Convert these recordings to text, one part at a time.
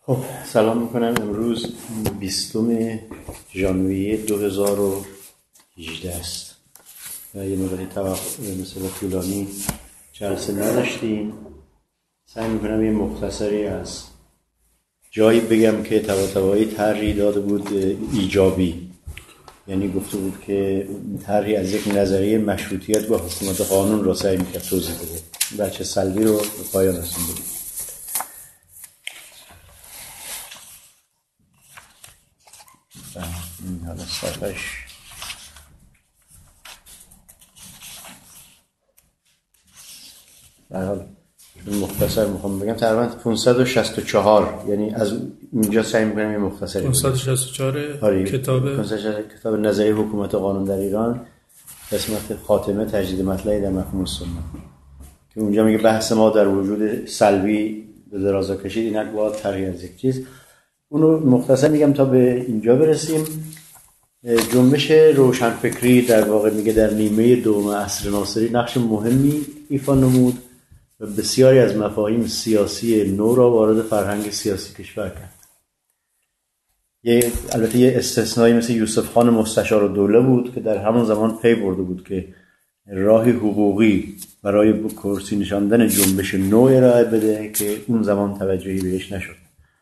خب سلام میکنم. امروز 20 ژانویه 2018 است و یه مقداری مثلا طولانی جلسه نداشتیم. سعی میکنم یه مختصری از جایی بگم که طباطبایی طرحی داده بود ایجابی، یعنی گفته بود که طرحی از یک نظریه مشروطیت و حکومت قانون را سعی میکرد توضیح بده. بچه سلبی رو به پایان رسونده. این حالا صفحش در حال مختصر میخوام بگم تقریبا 564، یعنی از اینجا سعی میکنم یه مختصری 564 کتاب نظریه حکومت قانون در ایران، قسمت خاتمه تجدید مطلعی در مفهوم سنت، که اونجا میگه بحث ما در وجود سلبی به درازا کشید، اینک باید طرحی از یک چیز. اونو مختصر میگم تا به اینجا برسیم. جنبش روشنفکری در واقع میگه در نیمه دوم عصر ناصری نقش مهمی ایفا نمود و بسیاری از مفاهیم سیاسی نو را وارد فرهنگ سیاسی کشور کرد. البته یه استثنایی مثل یوسف خان مستشارالدوله بود که در همون زمان پی برده بود که راهی حقوقی برای کرسی نشاندن جنبش نو ارائه بده که اون زمان توجهی بهش نشد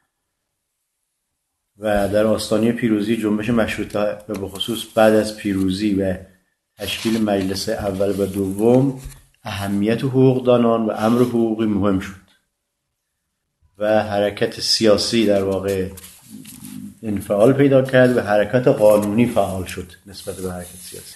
و در آستانه پیروزی جنبش مشروطه و به خصوص بعد از پیروزی و تشکیل مجلس اول و دوم اهمیت حقوقدانان و امر حقوقی مهم شد و حرکت سیاسی در واقع انفعال پیدا کرد و حرکت قانونی فعال شد نسبت به حرکت سیاسی.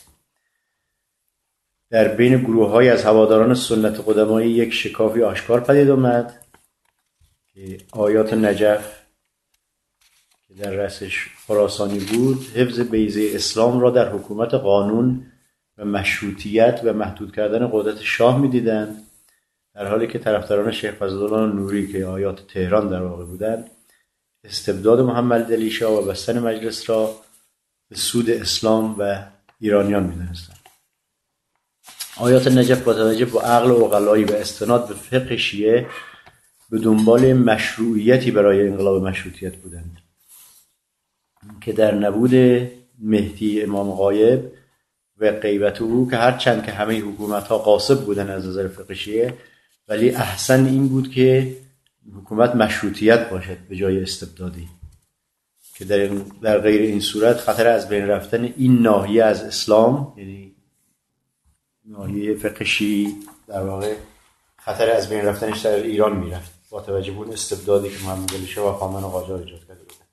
در بین گروه‌های از هواداران سنت قدمایی یک شکافی آشکار پدید آمد که آیات نجف که در رأسش خراسانی بود حفظ بیضه اسلام را در حکومت قانون و مشروطیت و محدود کردن قدرت شاه می‌دیدند، در حالی که طرفداران شیخ فضلالله نوری که آیات تهران در واقع بودند استبداد محمد علی شاه و بستن مجلس را به سود اسلام و ایرانیان می‌دانستند. آیات نجف با توجه به عقل عقلایی و استناد به فقه شیعه به دنبال مشروعیتی برای انقلاب مشروطیت بودند که در نبود مهدی امام غایب و غیبت او، که هرچند که همه حکومت‌ها غاصب بودن از نظر فقه شیعه، ولی احسن این بود که حکومت مشروطیت باشد به جای استبدادی، که در غیر این صورت خطر از بین رفتن این ناحیه از اسلام، یعنی ناحیه فقه شیعی، در واقع خطر از بین رفتنش در ایران میرفت با توجه به اون استبدادی که محمد علی شاه و خامنه و قاجار ایجاد کرده بودند.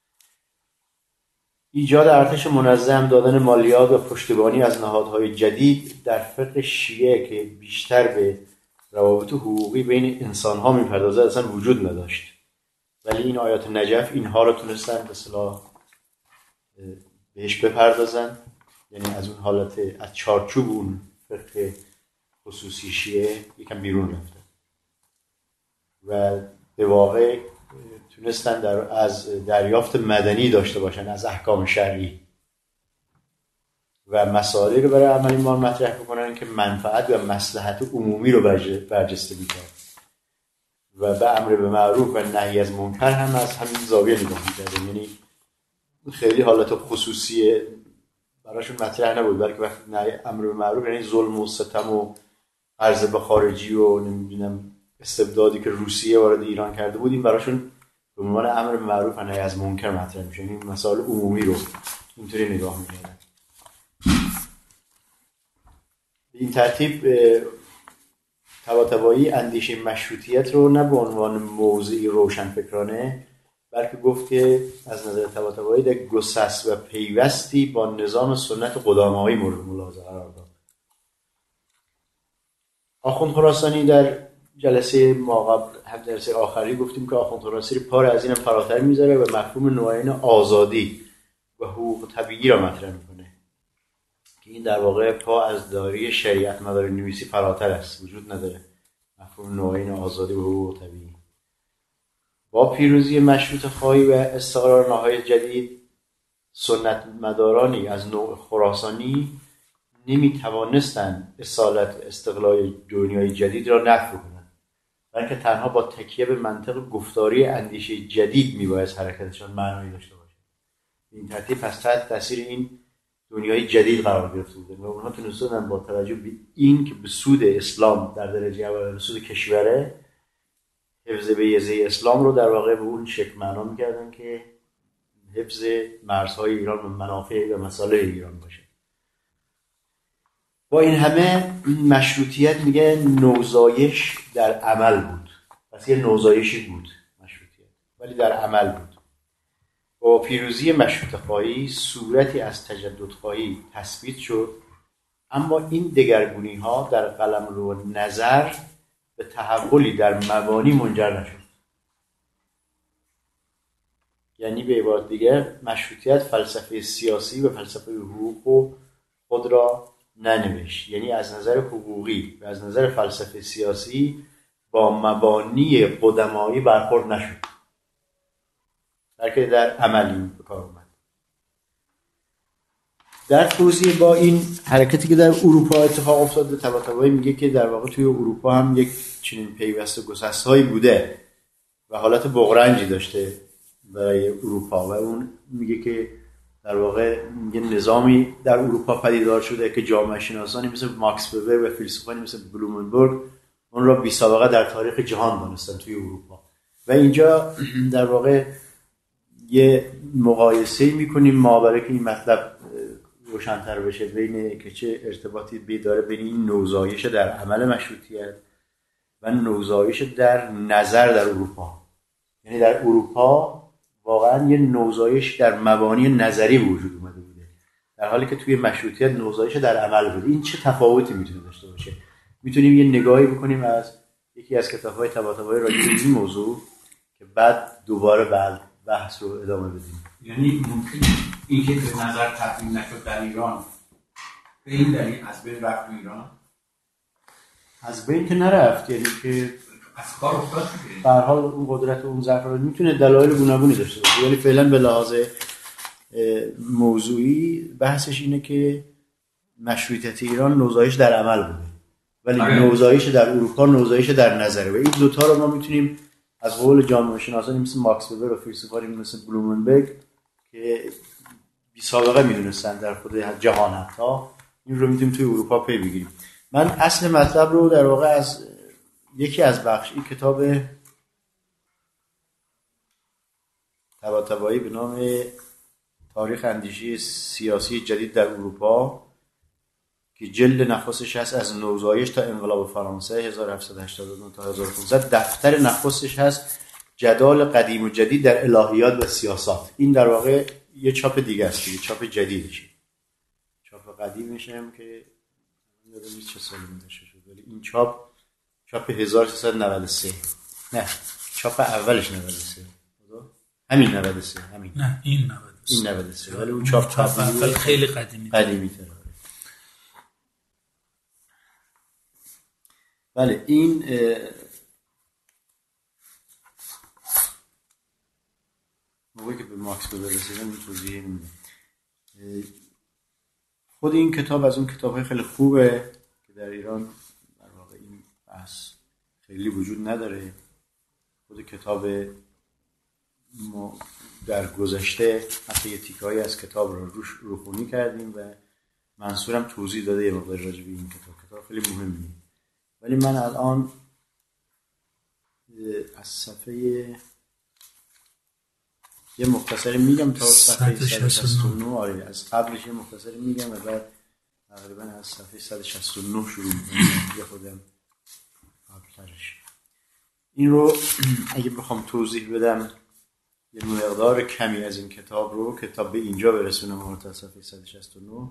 ایجاد ارتش منظم، دادن مالیات و پشتیبانی از نهادهای جدید در فقه شیعه که بیشتر به روابط حقوقی بین انسان‌ها می‌پردازه اصلا وجود نداشت، ولی این آیات نجف اینها رو تونستن به اصطلاح بهش بپردازن، یعنی از اون حالت از چارچوب اون فقه خصوصی شیعه یکم بیرون رفتن و به واقع تونستن از دریافت مدنی داشته باشن از احکام شرعی و مسائلی رو برای عمل ایمان مطرح بکنن که منفعت و مصلحت عمومی رو برجسته می‌کرد و به امر به معروف و نهی از منکر هم از همین زاویه نگاه می‌کرد. یعنی خیلی حالت خصوصی براشون مطرح نبود، بلکه وقتی امر به معروف یعنی ظلم و ستم و عرض به خارجی و نمیدونم استبدادی که روسیه وارد ایران کرده بود، این براشون به عنوان امر به معروف و نهی از منکر مطرح میشه. یعنی مسائل عمومی رو اینطوری نگاه می‌کردن. این ترتیب طباطبایی اندیشه مشروطیت رو نه به عنوان موضوعی روشنفکرانه، بلکه گفت که از نظر طباطبایی در گسست و پیوستی با نظام سنت قدمایی مورد ملاحظه قرار داد. آخوند خراسانی در جلسه جلسه آخری گفتیم که آخوند خراسانی پا را از اینم فراتر میذاره و مفهوم نوعین آزادی و حقوق طبیعی را مطرح میکنه که این در واقع پا از دایره شریعت مدار نویسی فراتر است، وجود نداره مفهوم نوعین آزادی و حقوق طبیعی. با پیروزی مشروطه خواهی و استقرار نهادهای جدید، سنت مدارانی از نوع خراسانی نمی توانستند اصالت استقلال دنیای جدید را نفی کنند، بلکه تنها با تکیه به منطق گفتاری اندیشه جدید میباید حرکتشان معنایی داشته باشه. این ترتیب پس تحت تاثیر این دنیای جدید قرار گرفته بودن و اونها تونستن با توجه به این که به سود اسلام در درجه اول به سود کشوره، حفظ بیضه اسلام رو در واقع به اون شکل معنا میکردن که حفظ مرزهای ایران و منافع و مصالح ایران باشه. با این همه مشروطیت میگه نوزایش در عمل بود. پس یه نوزایشی بود مشروطیت، ولی در عمل بود. با پیروزی مشروطه‌خواهی صورتی از تجددخواهی تثبیت شد، اما این دگرگونی‌ها در قلمرو نظر به تحولی در مبانی منجر نشد. یعنی به عبارت دیگر مشروطیت فلسفه سیاسی و فلسفه حقوق خود را ننوشت. یعنی از نظر حقوقی و از نظر فلسفه سیاسی با مبانی قدمایی برخورد نشد، بلکه در عملی به کار اومد. در توضیح با این حرکتی که در اروپا اتفاق افتاده، طباطبایی میگه که در واقع توی اروپا هم یک چنین پیوست گسسته‌هایی بوده و حالت بغرنجی داشته برای اروپا و اون میگه که در واقع یه نظامی در اروپا پدیدار شده که جامعه شناسانی مثل ماکس وبر و فیلسوفانی مثل بلومنبرگ اون را بی سابقه در تاریخ جهان دانستن توی اروپا. و اینجا در واقع یه مقایسه میکنیم ما برای که این مطلب روشن‌تر بشه بین که چه ارتباطی داره بین این نوزایش در عمل مشروطیت و نوزایش در نظر در اروپا. یعنی در اروپا واقعا یه نوزایش در مبانی نظری وجود اومده بوده، در حالی که توی مشروطیت نوزایش در عمل بوده. این چه تفاوتی میتونه داشته باشه؟ میتونیم یه نگاهی بکنیم از یکی از کتاب‌های طباطبایی راجع به این موضوع که بعد دوباره بحث رو ادامه بدیم. یعنی ممکنه این که به نظر تبدیل نشد در ایران به این دلیل از بین رفت ایران؟ از بین که نرفت، یعنی که از کار افتاد دیگه. به هر حال اون قدرت و اون ضعف رو میتونه دلایل گوناگونی داشته باشه، ولی فعلا به لحاظ موضوعی بحثش اینه که مشروطیت ایران نوزایش در عمل بوده، ولی نوزایش در اروپا نوزایش در نظره. و این دوتا رو ما میتونیم از قول جامعه شناسانی مثل ماکس وبر و فیلسوفانی مثل بلومنبرگ که بی سابقه میدونستن در خود جهان حتی، این رو میتونیم توی اروپا پی بگیریم. من اصل مطلب رو در واقع از یکی از بخش این کتاب طباطبایی به نام تاریخ اندیشه سیاسی جدید در اروپا که جلد نخستش هست از نوزایش تا انقلاب فرانسه 1789 تا 1500، دفتر نخستش هست جدال قدیم و جدید در الهیات و سیاست. این در واقع یه چاپ دیگه است دیگه، چاپ جدیدشه. چاپ قدیمش هم که یادم نیست چه سالی منتشر شد، ولی این چاپ 1393. نه، چاپ اولش 93. همین 93 همین. نه این 93. این 93 ولی اون چاپ اول خیلی قدیمی تره. بله این موقعی که به ماکس وبر رسیدم این توضیح میده. خود این کتاب از اون کتاب‌های خیلی خوبه که در ایران در واقع این بحث خیلی وجود نداره. خود کتاب ما در گذشته حتی یه تیکه‌ای از کتاب رو روخونی کردیم و منصورم توضیح داده یه مقدار راجع به این کتاب خیلی مهمه. ولی من الان از صفحه یه مختصری میگم تا صفحه 169. آره از قبلش یه مختصری میگم و بعد تقریبا از صفحه 169 شروع میکنم. یه خودم قبلترش این رو اگه بخوام توضیح بدم یه مقدار کمی از این کتاب رو کتاب به اینجا برسونم تا صفحه 169.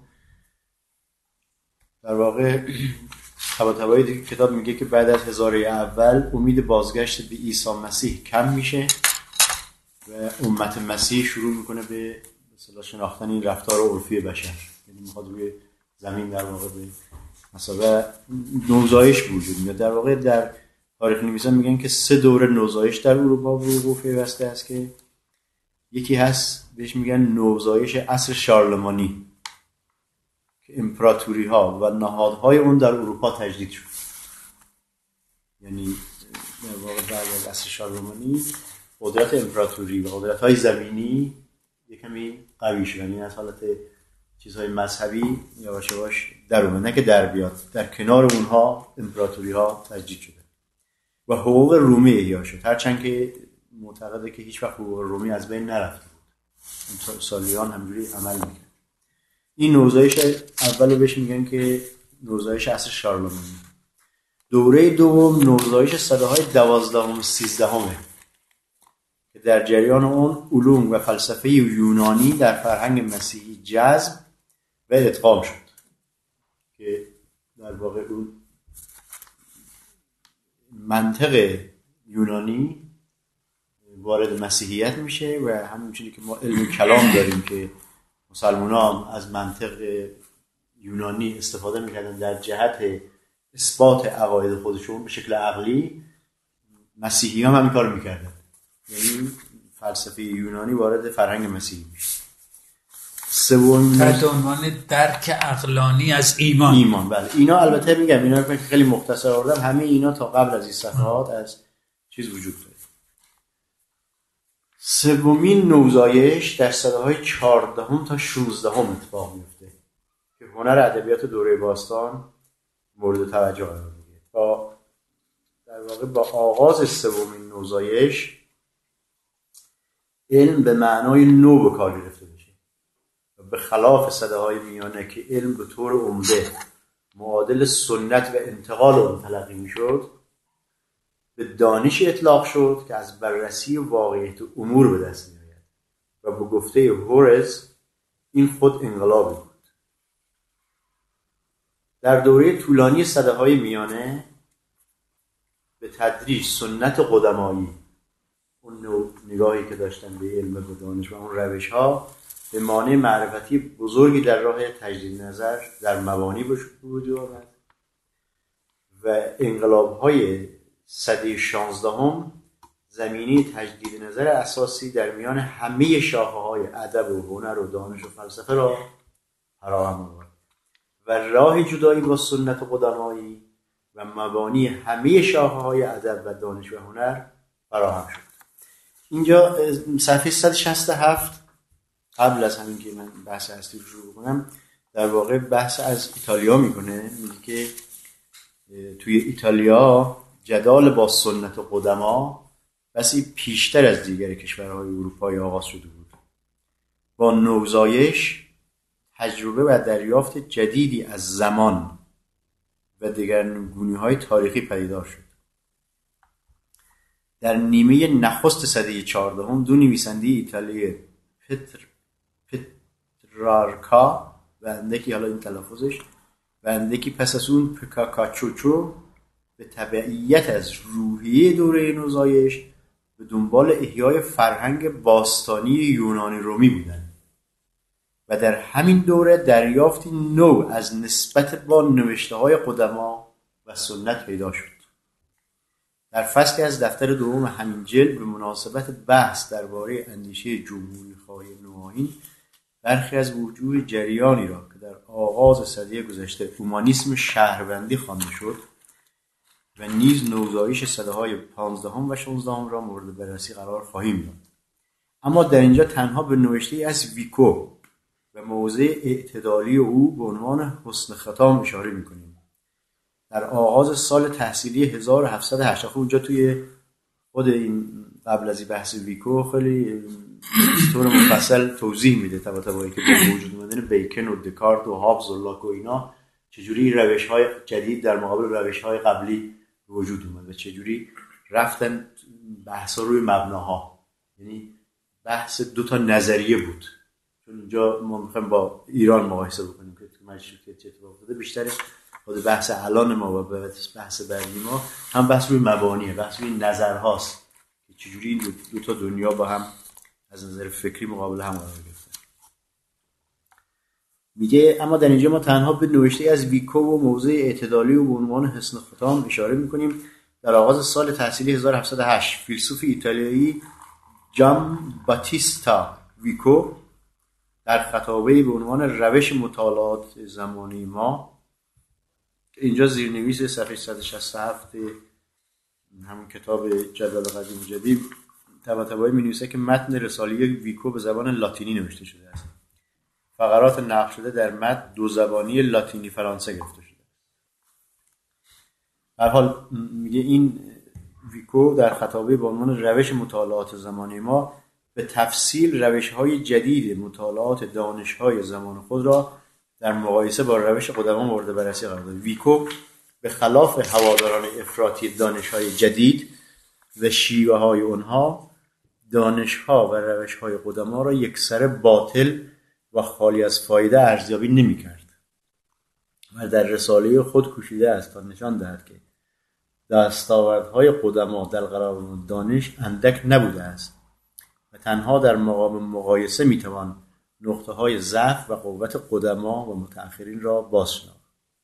در واقع طباطبایی دیگه کتاب میگه که بعد از هزاره اول امید بازگشت به عیسی مسیح کم میشه و امت مسیح شروع میکنه به اصطلاح شناختن این رفتار عرفی بشر، یعنی میخواد روی زمین در واقع به مثلا نوزایش وجود میاد. در واقع در تاریخ نویسان میگن که 3 دوره نوزایش در اروپا وقوع پیوسته است که یکی هست بهش میگن نوزایش عصر شارلمانی که امپراتوری ها و نهادهای اون در اروپا تجدید شد. یعنی در واقع بعد از عصر شارلمانی قدرت امپراتوری و قدرت‌های زمینی یک کمی قوی شدن، یعنی از حالت چیزهای مذهبی یواش یواش در اومد، نه که در بیاد، در کنار اونها امپراتوری‌ها تجدید شده و حقوق رومی احیا شد، هرچند که معتقده که هیچ وقت حقوق رومی از بین نرفته بود، سالیان همجوری عمل میکرد. این نوزایش اول بهش میگن که نوزایش عصر شارلمانی. دوره دوم نوزایش سده‌های 12 و 13 که در جریان اون علوم و فلسفه یونانی در فرهنگ مسیحی جذب و ادغام شد که در واقع اون منطق یونانی وارد مسیحیت میشه و همونجوری که ما علم کلام داریم که مسلمانان از منطق یونانی استفاده میکردن در جهت اثبات عقاید خودشون به شکل عقلی، مسیحی هم همین کار میکردن، یعنی فلسفه یونانی وارد فرهنگ مسیحی میشه. سوم تحت عنوان درک عقلانی از ایمان. بله. اینا البته میگم اینا رو خیلی مختصر آوردم، همه اینا تا قبل از این صفحات از چیز وجود داره. سومین نوزایش در سده‌های 14 تا 16 اتفاق میفته که هنر ادبیات دوره باستان مورد توجه قرار میگیره. در واقع با آغاز سومین نوزایش علم به معنای نو به کار گرفته میشه و به خلاف سده‌های میانه که علم به طور عمده معادل سنت و انتقال اون تلقی میشد، به دانش اطلاق شد که از بررسی واقعیت امور به دست می‌آید و به گفته هورز این خود انقلابی بود. در دوره طولانی سده‌های میانه به تدریج سنت قدمایی، اون نگاهی که داشتن به علم و دانش و اون روش‌ها، به مانع معرفتی بزرگی در راه تجدید نظر در مبانی به وجود آمد و انقلاب‌های سده 16 زمینه تجدید نظر اساسی در میان همه شاخه‌های ادب و هنر و دانش و فلسفه را فراهم آورد و راه جدایی با سنت قدمایی و مبانی همه شاخه‌های ادب و دانش و هنر فراهم شد. اینجا صفحه 167 قبل از همین که من بحث اصلی رو شروع کنم در واقع بحث از ایتالیا میکنه، میگه که توی ایتالیا جدال با سنت قدما بسی پیشتر از دیگر کشورهای اروپایی آغاز شده بود. با نوزایش تجربه و دریافت جدیدی از زمان و دگرگونی‌های تاریخی پدیدار شد. در نیمه نخست سده 14 دو نویسنده ایتالیایی پترارکا و اندکی، حالا این تلفظش، و اندکی پس از اون پکاکاچوچو به تبعیت از روحیه دوره نوزایش به دنبال احیای فرهنگ باستانی یونانی رومی بودند و در همین دوره دریافتی نو از نسبت با نوشته‌های قدما و سنت پیدا شد. در فصلی از دفتر دوم همین جلد به مناسبت بحث درباره اندیشه جمهوری‌خواهی نوآیین برخی از وجوه جریانی را که در آغاز سده گذشته اومانیسم شهروندی خوانده شد و نیز نوزایش سده‌های 15 و 16 را مورد بررسی قرار خواهیم داد. اما در اینجا تنها به نوشته‌ای از ویکو و موضع اعتدالی او به عنوان حسن ختام اشاره می‌کنیم. در آغاز سال تحصیلی 1708 اونجا توی خود این قبل از این بحث ویکو خیلی طور مفصل توضیح میده طبعاً که با وجود اومدن بیکن و دکارت و هابز و لاک و اینا چجوری روش‌های جدید در مقابل روش‌های قبلی وجود اومد و چجوری رفتن بحثا روی مبناها، یعنی بحث دو تا نظریه بود. چون اینجا ما می‌خوایم با ایران مقایسه بکنیم که مشروطیت چه اتفاقی افتاده، بیشتر خود بحث الان ما و بحث بعدی ما هم بحث روی مبانیه، بحث روی نظرهاست که چجوری این دو تا دنیا با هم از نظر فکری مقابل هم قرار گرفتن. میگه اما در اینجا ما تنها به نوشته از ویکو و موضع اعتدالی و به عنوان حسن ختام اشاره میکنیم. در آغاز سال تحصیلی 1708 فیلسوف ایتالیایی جان باتیستا ویکو در خطابه‌ای به عنوان روش مطالعات زمانی ما، اینجا زیرنویس صفحه 167 همون کتاب جدول قدیم و جدید طباطبایی می‌نویسه که متن رساله ویکو به زبان لاتینی نوشته شده است. فقرات نقل شده در متن دو زبانی لاتینی فرانسه گرفته شده. در حال میگه این ویکو در خطابه با عنوان روش مطالعات زمانه ما به تفصیل روش‌های جدید مطالعات دانش‌های زمان خود را در مقایسه با روش قدما مورد بررسی قرار داد. ویکو به خلاف هواداران افراطی دانش‌های جدید و شیوه‌های آنها، دانش‌ها و روش‌های قدما را یکسره باطل و خالی از فایده ارزیابی نمی‌کرد و در رساله خود کوشیده است تا نشان دهد که دستاوردهای قدما در قراران دانش اندک نبوده است و تنها در مقام مقایسه میتوان نقطه‌های ضعف و قوت قدما و متأخرین را بازشناخت.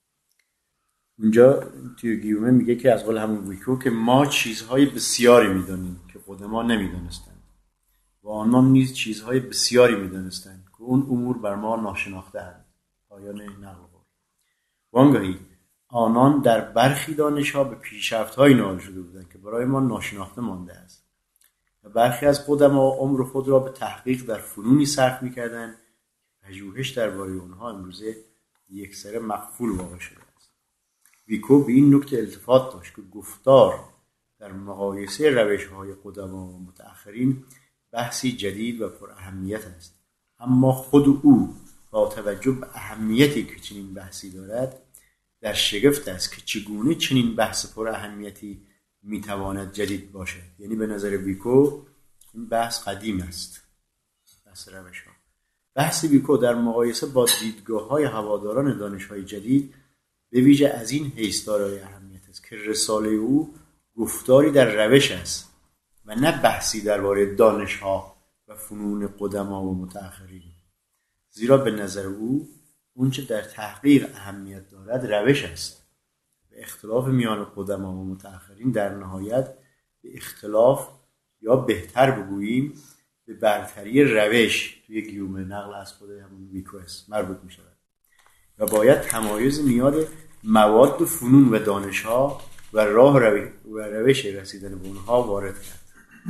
اونجا توی گیومه میگه که از قول همون ویکو که ما چیزهای بسیاری میدانیم که قدما نمیدانستند و آنان نیز چیزهای بسیاری میدانستند که اون امور بر ما ناشناخته‌اند. پایان نقل قول. وانگاهی آنان در برخی دانش‌ها به پیشرفت‌هایی نائل شده بودند که برای ما ناشناخته مانده است و برخی از قدما عمر خود را به تحقیق در فنونی صرف می‌کردند که پژوهش درباره آنها امروزه یکسره مغفول واقع شده است. ویکو به این نکته التفات داشت که گفتار در مقایسه روش‌های قدما و متأخرین بحثی جدید و پر اهمیت است، اما خود او با توجه به اهمیتی که چنین بحثی دارد در شگفت است که چگونه چنین بحث پر اهمیتی میتواند جدید باشد. یعنی به نظر ویکو این بحث قدیم است. بحث روش ها. بحث ویکو در مقایسه با دیدگاه‌های هواداران دانش‌های جدید به ویژه از این حیث دارای اهمیت است که رساله او گفتاری در روش است و نه بحثی درباره دانش‌ها و فنون قدما و متأخرین. زیرا به نظر او اونچه در تحقیق اهمیت دارد روش است و اختلاف میان قدما و متأخرین در نهایت به اختلاف یا بهتر بگوییم به برتری روش توی گیومه نقل از خود همون ویکو مربوط می شود و باید تمایز میان مواد فنون و دانش‌ها و راه و روش رسیدن به اونها وارد کرد.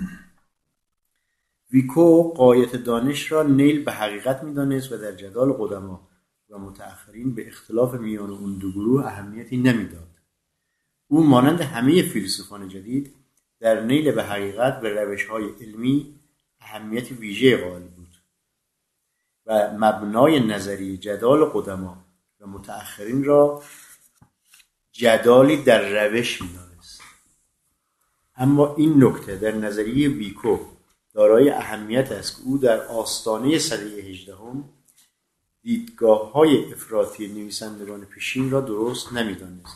ویکو غایت دانش را نیل به حقیقت می‌دانست و در جدال قدما و متأخرین به اختلاف میان اون دو گروه اهمیتی نمیداد. او مانند همه فیلسوفان جدید در نیل به حقیقت و روش‌های علمی اهمیت ویژه قائل بود و مبنای نظریه جدال قدما و متأخرین را جدالی در روش می‌دانست. اما این نکته در نظریه ویکو دارای اهمیت است که او در آستانه سده 18 دیدگاه‌های افراطی نویسندگان پیشین را درست نمی‌دانست.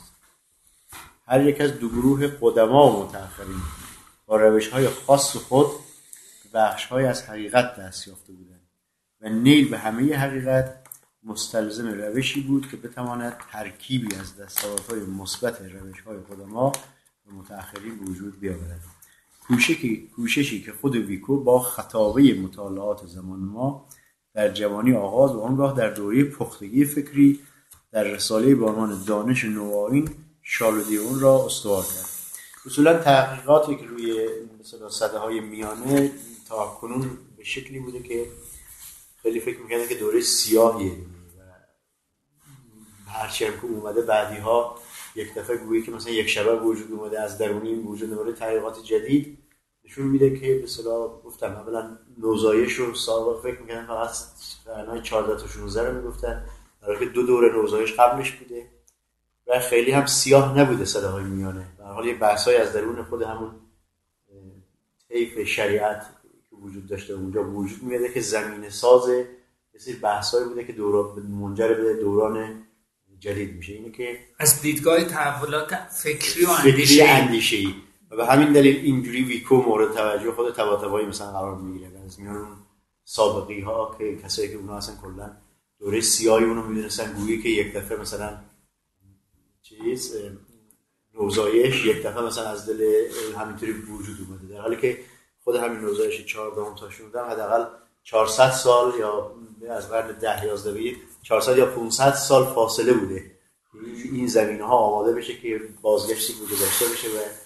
هر یک از دو گروه قدما و متأخرین با روش‌های خاص خود بخش‌های از حقیقت دست یافته بودند و نیل به همه حقیقت مستلزم روشی بود که بتواند ترکیبی از دستاوردهای مثبت روش‌های قدما و متأخرین به وجود بیاورد. کوششی که خود ویکو با خطابه مطالعات زمان ما در جوانی آغاز و آنگاه در دوره پختگی فکری در رساله با عنوان دانش نوآیین شالودی اون را استوار کرد. اصولا تحقیقاتی که روی مثلا سده‌های میانه تا کنون به شکلی بوده که خیلی فکر می‌کردن که دوره سیاهیه و هرچی هم که اومده بعدی ها یک دفعه گویی که مثلا یک شبه وجود اومده از درونی وجود دوره تحقیقات جدید نشون میده که به اصطلاح گفتم اولا نوزایش رو سابق فکر می‌کردن فقط قرن‌های 14 تا 16 رو میگفتن، در حالی که دو دوره نوزایش قبلش بوده و خیلی هم سیاه نبوده سده‌های میانه. در حال یه بحث‌های از درون خود همون طیف شریعت که وجود داشته اونجا وجود میاد که زمینه ساز یه سری بحث‌هایی بوده که منجر به دوران جدید میشه. اینه که از دیدگاه تحولات فکری و اندیشه‌ای و به همین دلیل اینجوری ویکو مورد توجه خود طباطبایی مثلا قرار میگیره و از میان سابقی ها که کسایی که اونها اصلا کلا دوره سیاهی اونو میدونستن گویی که یک دفعه مثلا نوزایش یک دفعه مثلا از دل همینطوری وجود اومده، در حالی که خود همین نوزایش 14 تا 16 حداقل 400 سال یا از قرن 10-11 400 یا 500 سال فاصله بوده این زمینه ها آماده بشه که بازگشتی به گذشته بشه و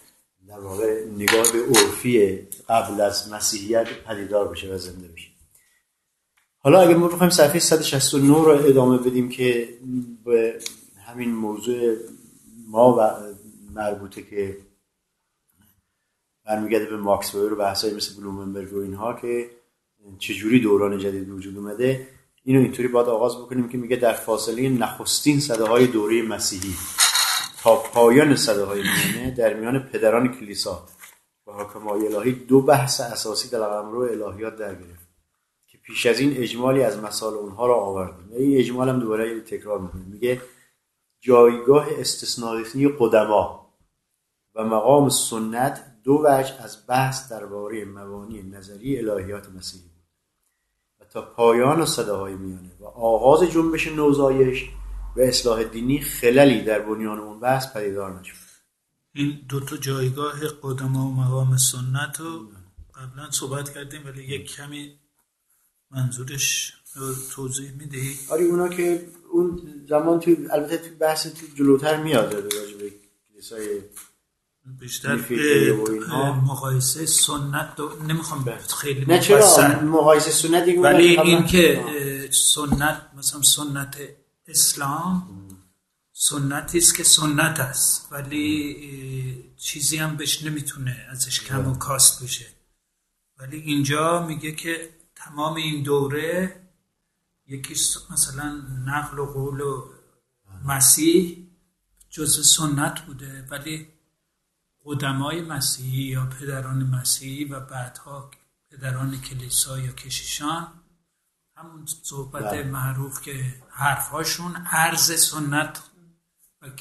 در واقع نگاه به عرفی قبل از مسیحیت پدیدار بشه و زنده بشه. حالا اگه ما بخوایم صفحه 169 رو ادامه بدیم که به همین موضوع ما و مربوطه که برمیگرده به ماکس وبر و بحثایی مثل بلومنبرگ و اینها که چجوری دوران جدید وجود اومده، اینو اینطوری باید آغاز بکنیم که میگه در فاصله نخستین سده‌های دوره مسیحی تا پایان سده‌های میانه در میان پدران کلیسا و حاکمای الهی دو بحث اساسی در قلمرو الهیات در گرفت که پیش از این اجمالی از مسائل اونها را آوردیم. این اجمال هم دوباره تکرار میکنه، میگه جایگاه استثنایی قدما و مقام سنت دو وجه از بحث درباره مبانی نظری الهیات مسیحی بود و تا پایان سده‌های میانه و آغاز جنبش نوزایش و اصلاح دینی خللی در بنیان اون بحث پدیدار نشد. این دو تا جایگاه قدما و مقام سنت رو قبلا صحبت کردیم، ولی یک کمی منظورش رو توضیح میدهی؟ آره، اونا که اون زمان تو البته تو بحث تو جلوتر میاد راجع به کلیسای بیشتر مقایسه سنت نمیخوام خیلی مفصل مقایسه سنت دیگه، ولی این که سنت مثلا سنت اسلام سنتی است که سنت است ولی چیزی هم بهش نمیتونه ازش کم و کاست بشه، ولی اینجا میگه که تمام این دوره یکی مثلا نقل و قول و مسیح جزء سنت بوده، ولی قدمای مسیحی یا پدران مسیحی و بعدها پدران کلیسا یا کشیشان همون صحبت معروف که حرفهاشون عرض سنت و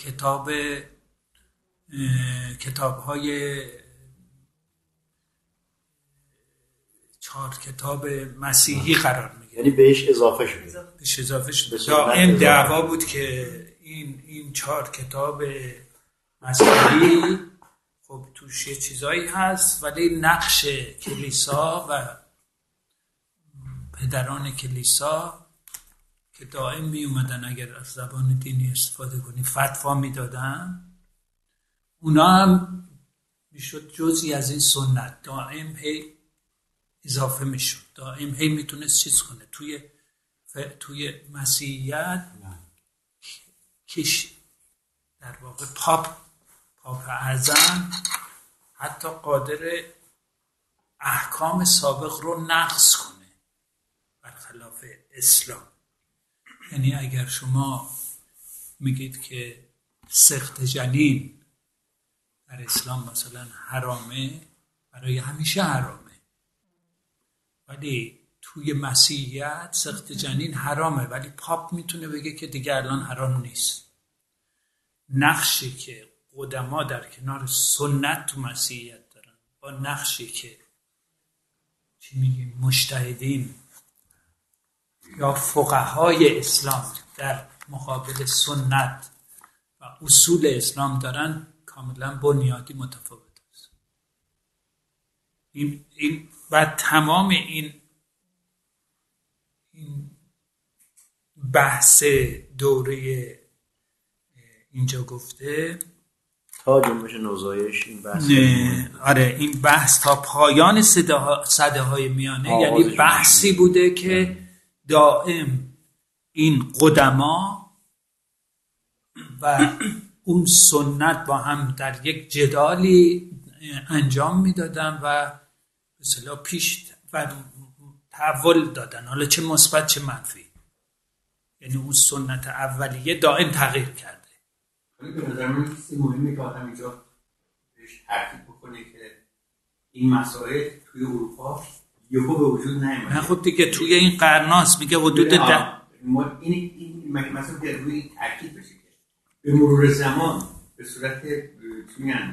کتاب‌های 4 کتاب مسیحی قرار میگیره، یعنی بهش اضافه شده. دائم دعوا بود که این 4 کتاب مسیحی خب توش یه چیزایی هست ولی نقش کلیسا و پدران کلیسا که دائم می اومدن اگر از زبان دینی استفاده کنی فتوا می دادن، اونا هم میشد جزئی از این سنت، دائم هی اضافه میشد، دائم هی میتونست چیز کنه. توی مسیحیت کش در واقع پاپ اعظم حتی قادر احکام سابق رو نقض کنه برخلاف اسلام. یعنی اگر شما میگید که سقط جنین در اسلام مثلا حرامه، برای همیشه حرامه، ولی توی مسیحیت سقط جنین حرامه ولی پاپ میتونه بگه که دیگه الان حرام نیست. نقشی که قدما در کنار سنت تو مسیحیت دارن با نقشی که چی میگیم مجتهدین یا فقهای اسلام در مقابل سنت و اصول اسلام دارن کاملا بنیادی متفاوت است. این و تمام این بحث دوره اینجا گفته تا جنبش نوزایش این بحث آره این بحث تا پایان سده‌های میانه، یعنی بحثی بوده که دائم این قدما و اون سنت با هم در یک جدالی انجام میدادن و به اصطلاح پیش و تحول دادن، حالا چه مثبت چه منفی. یعنی اون سنت اولیه دائم تغییر کرده. ولی به نظر من چیزی مهمه که آدم اینجا بهش تاکید بکنه که این مسائل توی اروپا یهو به وجود نیامده. نه خب دیگه توی این قرناست، میگه حدود این مثلا که روی این تاکید بشه که به مرور زمان به صورت میگن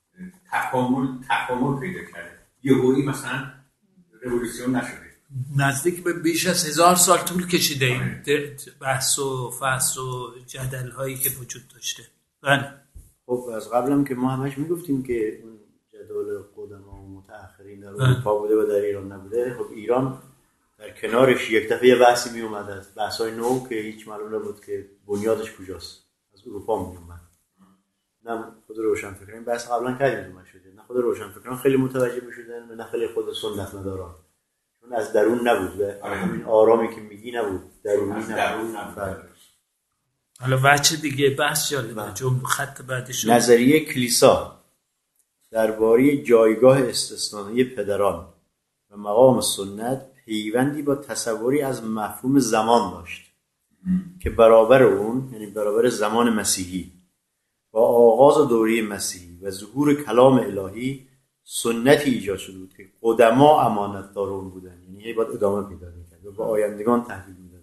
تکامل پیدا کرده، یهویی مثلا رولوسیون نشده. نزدیک به بیش از 1000 سال طول کشیده این بحث و فحص و جدل هایی که وجود داشته. بله. خب از قبلم که ما همش میگفتیم که اون جدول قدما و متأخرین در اروپا بوده و در ایران نبوده. خب ایران در کنارش یک دفعه یه بحثی می اومد از بحث‌های نو که هیچ معلوم نبود که بنیادش کجاست، از اروپا می اومد. نه خود روشنفکران بحث قبلا کردیم تو شده، نه خود روشنفکران خیلی متوجه می‌شدن و نه خیلی خود سنت مداران، چون از درون نبود و همین آرامی که میگی نبود، درونی نبود. حالا وجه دیگه بحث جالبه، جمله خط بعدش نظریه کلیسا درباره جایگاه استثنایی پدران و مقام سنت پیوندی با تصوری از مفهوم زمان داشت که برابر اون، یعنی برابر زمان مسیحی، با آغاز دوره مسیحی و ظهور کلام الهی سنتی ایجاد شده بود که قدما امانت دارون بودن، یعنی باید ادامه پیدا می‌کرد و با آیندگان تحویل می‌دادن.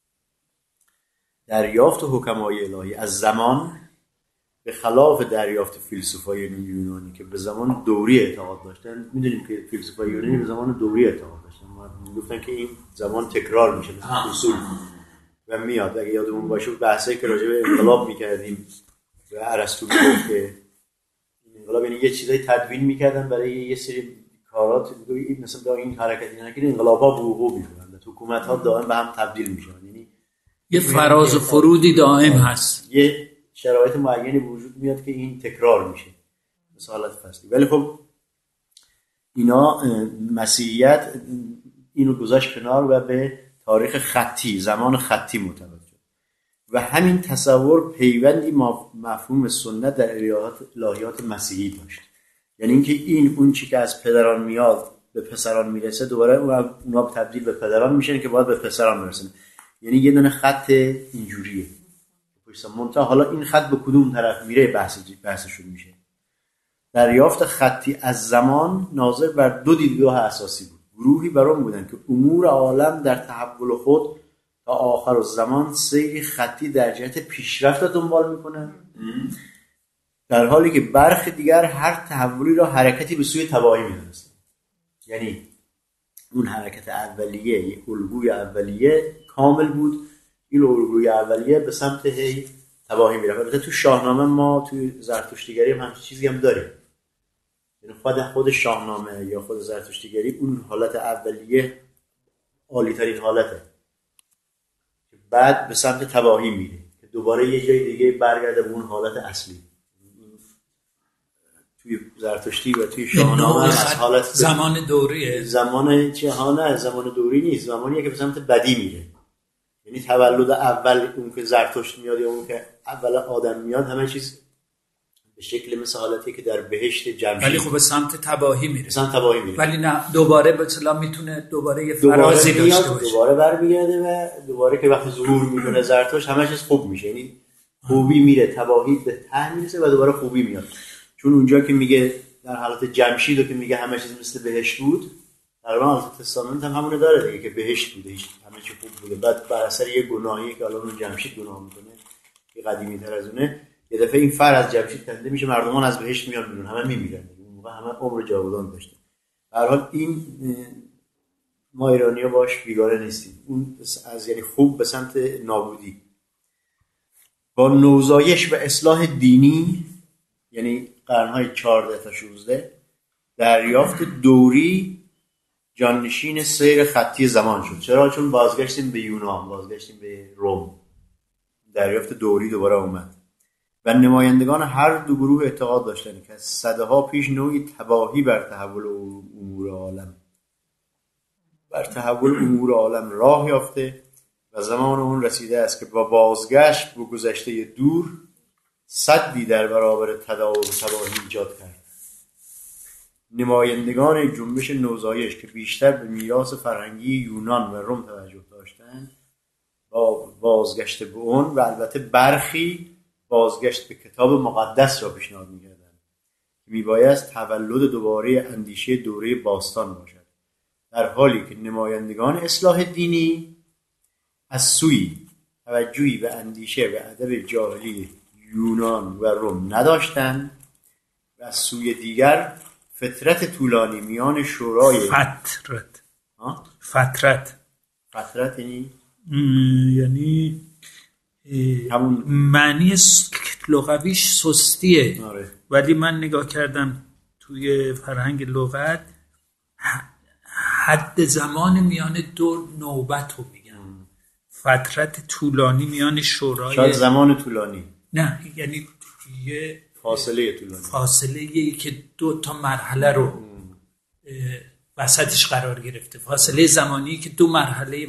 دریافت حکمای الهی از زمان به خلاف دریافت فیلسوفای یونانی که به زمان دوری اعتقاد داشتن. میدونیم که فیلسوفای یونانی به زمان دوری اعتقاد داشتن، گفتن که این زمان تکرار میشه مثل اصول و میاد. اگه یادمون باشه بحثایی که راجع به انقلاب میکردیم و ارسطو میگفت که انقلاب یعنی یه چیزای تدوین میکردن برای یه سری کارات، مثلا این حرکت اینا که انقلاب‌ها وقوع میکنن، حکومت‌ها دائم به هم تبدیل میشن، یعنی یه فراز و فرودی دائم هست، یه شرایط معینی وجود میاد که این تکرار میشه مثل حالت فصلی. ولی خب اینا مسیحیت اینو گذاشت کنار و به تاریخ خطی، زمان خطی مرتبط شد و همین تصور پیوندی مفهوم سنت در الهیات مسیحی داشت. یعنی اینکه اون چی که از پدران میاد به پسران میرسه دوباره اونا تبدیل به پدران میشن که باید به پسران برسن. یعنی یه دونه خط اینجوریه. منتها حالا این خط به کدوم طرف میره بحثشون میشه. دریافت خطی از زمان ناظر بر دو دیدگاه اساسی بود. گروهی بر آن بودن که امور عالم در تحول خود تا آخر الزمان سیری خطی در جهت پیشرفت دنبال میکنن، در حالی که برخی دیگر هر تحولی را حرکتی به سوی تباهی میدونستن. یعنی اون حرکت اولیه، یک الگوی اولیه کامل بود، این الگوی اولیه به سمت تباهی میره. البته تو شاهنامه ما تو زرتشتیگری هم همچین چیزی هم داریم، یعنی خود شاهنامه یا خود زرتشتیگری اون حالت اولیه عالی ترین حالته که بعد به سمت تباهی میره که دوباره یه جای دیگه برگرده به اون حالت اصلی. توی زرتشتی و توی شاهنامه از حالت زمان دوریه، زمان جهانه، زمان دوری نیست، زمانیه که به سمت بدی میره. یعنی تولد اول اون که زرتشت میاد یا اون که اول آدم میاد همه چیز به شکل مثل حالتی که در بهشت جمشید، ولی خب به سمت تباهی میره. سمت تباهی میره. ولی نه دوباره به اصطلاح میتونه دوباره یه فرازی داشته باشه، دوباره برمیگرده و دوباره که وقتی ظهور میکنه زرتشت همه چیز خوب میشه. یعنی خوبی میره، تباهی به ته میرسه و دوباره خوبی میاد. چون اونجا که میگه در حالت جمشید و که میگه همه چیز مثل بهشت بود، تقریبا از تستامنت هم همونه داره دیگه که بهشت بوده، همه چی خوب بوده. بعد بر اثر یه گناهی که الان اون جمشید گناه میکنه که قدیمی تر از اونه، یه دفعه این فر از جمشید کنده میشه، مردمان از بهشت میان بیرون، همه میمیرن. اون موقع همه عمر جاودان داشتن. به هر حال این ما ایرانی‌ها باش بیگانه نیستیم. اون از یعنی خوب به سمت نابودی. با نوزایش و اصلاح دینی، یعنی قرن‌های 14 تا 16، دریافت دوری جانشین سیر خطی زمان شد. چرا؟ چون بازگشتیم به یونان، بازگشتیم به روم، دریافت دوری دوباره اومد و نمایندگان هر دو گروه اعتقاد داشتند که صدها پیش نوعی تباهی بر تحول امور عالم راه یافته و زمان اون رسیده است که با بازگشت به گذشته دور سدی در برابر تداوم تباهی ایجاد کرد. نمایندگان جنبش نوزایش که بیشتر به میراث فرهنگی یونان و روم توجه داشتند با بازگشت به اون و البته برخی بازگشت به کتاب مقدس را پیشنهاد می‌کردند که میبایست تولد دوباره اندیشه دوره باستان باشد، در حالی که نمایندگان اصلاح دینی از سوی توجهی به اندیشه و ادب جاهلی یونان و روم نداشتند و از سوی دیگر فترت طولانی میان شورای فترت یعنی همون معنی لغویش سستیه. آره. ولی من نگاه کردم توی فرهنگ لغت حد زمان میان دو نوبت رو میگن. فترت طولانی میان شورای، شاید زمان طولانی، نه یعنی یه فاصله ای که 2 تا مرحله رو وسطش قرار گرفته، فاصله زمانی که 2 مرحله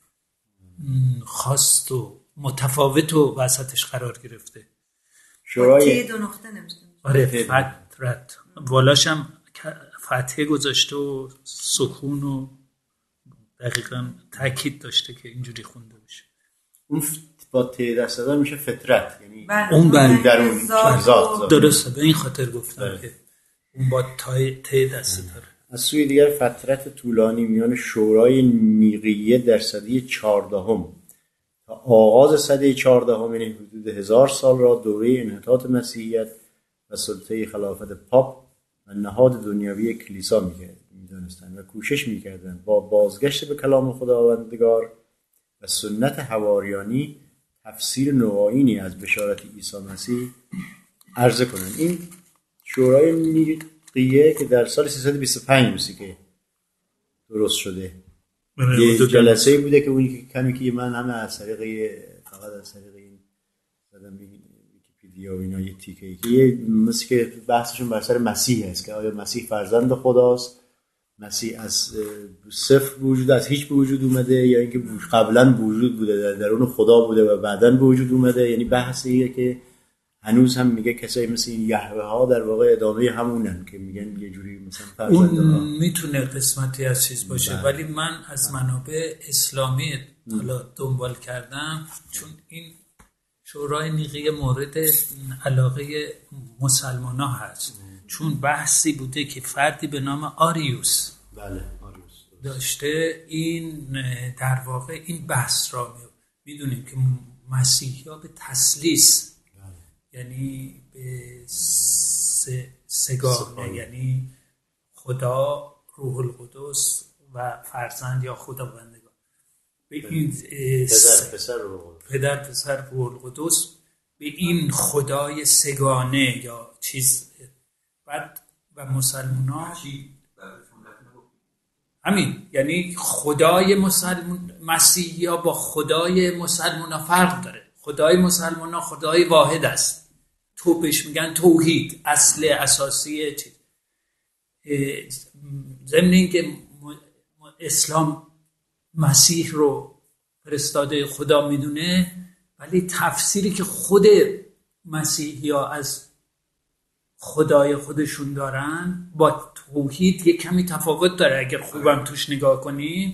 خاص و متفاوت و وسطش قرار گرفته. شورای 2 نقطه نمیشه. آره فترت والاش هم فتحه گذاشته و سکون و دقیقا تاکید داشته که اینجوری خونده بشه. اون با ت دست دار میشه فطرت، یعنی اون درون ذات. درسته، به این خاطر گفتم که اون با ت دست داره. از سوی دیگر فترت طولانی میان شورای نیقیه در سده 14 تا آغاز سده 14 یعنی حدود 1000 سال را دوره انحطاط مسیحیت و سلطه خلافت پاپ و نهاد دنیوی کلیسا می‌دانستند و کوشش می‌کردند با بازگشت به کلام خداوندگار و سنت حواریانی تفسیر نوعینی از بشارت عیسی مسیح عرضه کنند. این شورای نیقیه که در سال 325 میشه که درست شده، یه جلسه بوده که اونی که کمی که من همه از طریق فقط از طریق این زدم ویکی‌پدیا و اینا یه تیکه که یه مثل که بحثشون بر سر مسیح هست که آیا مسیح فرزند خداست، مسیح از صفر وجود از هیچ به وجود اومده یا اینکه قبلا وجود بوده در درون خدا بوده و بعداً به وجود اومده. یعنی بحثیه که هنوز هم میگه کسایی مثل این یهوه ها در واقع ادامه همونن که میگن یه جوری مثلا فرزنده ها. اون میتونه قسمتی از چیز باشه ولی من از منابع اسلامی حالا دنبال کردم، چون این شورای نیقیه مورد علاقه مسلمان ها هست، چون بحثی بوده که فردی به نام آریوس داشته این در واقع این بحث را میدونیم که مسیحی ها به تثلیث یعنی به سگانه یعنی خدا روح القدس و فرزند یا خداوندگار به این پدر پسر روح القدس به این خدای سگانه یا چیز بعد و مسلمان ها همین یعنی خدای مسیحی ها با خدای مسلمان ها فرق داره. خدای مسلمان ها خدای واحد است، تو بهش میگن توحید، اصل اساسی چیز. ضمن این که اسلام مسیح رو فرستاده خدا میدونه، ولی تفسیری که خود مسیحی ها از خدای خودشون دارن با توحید یک کمی تفاوت داره. اگر خوبم توش نگاه کنیم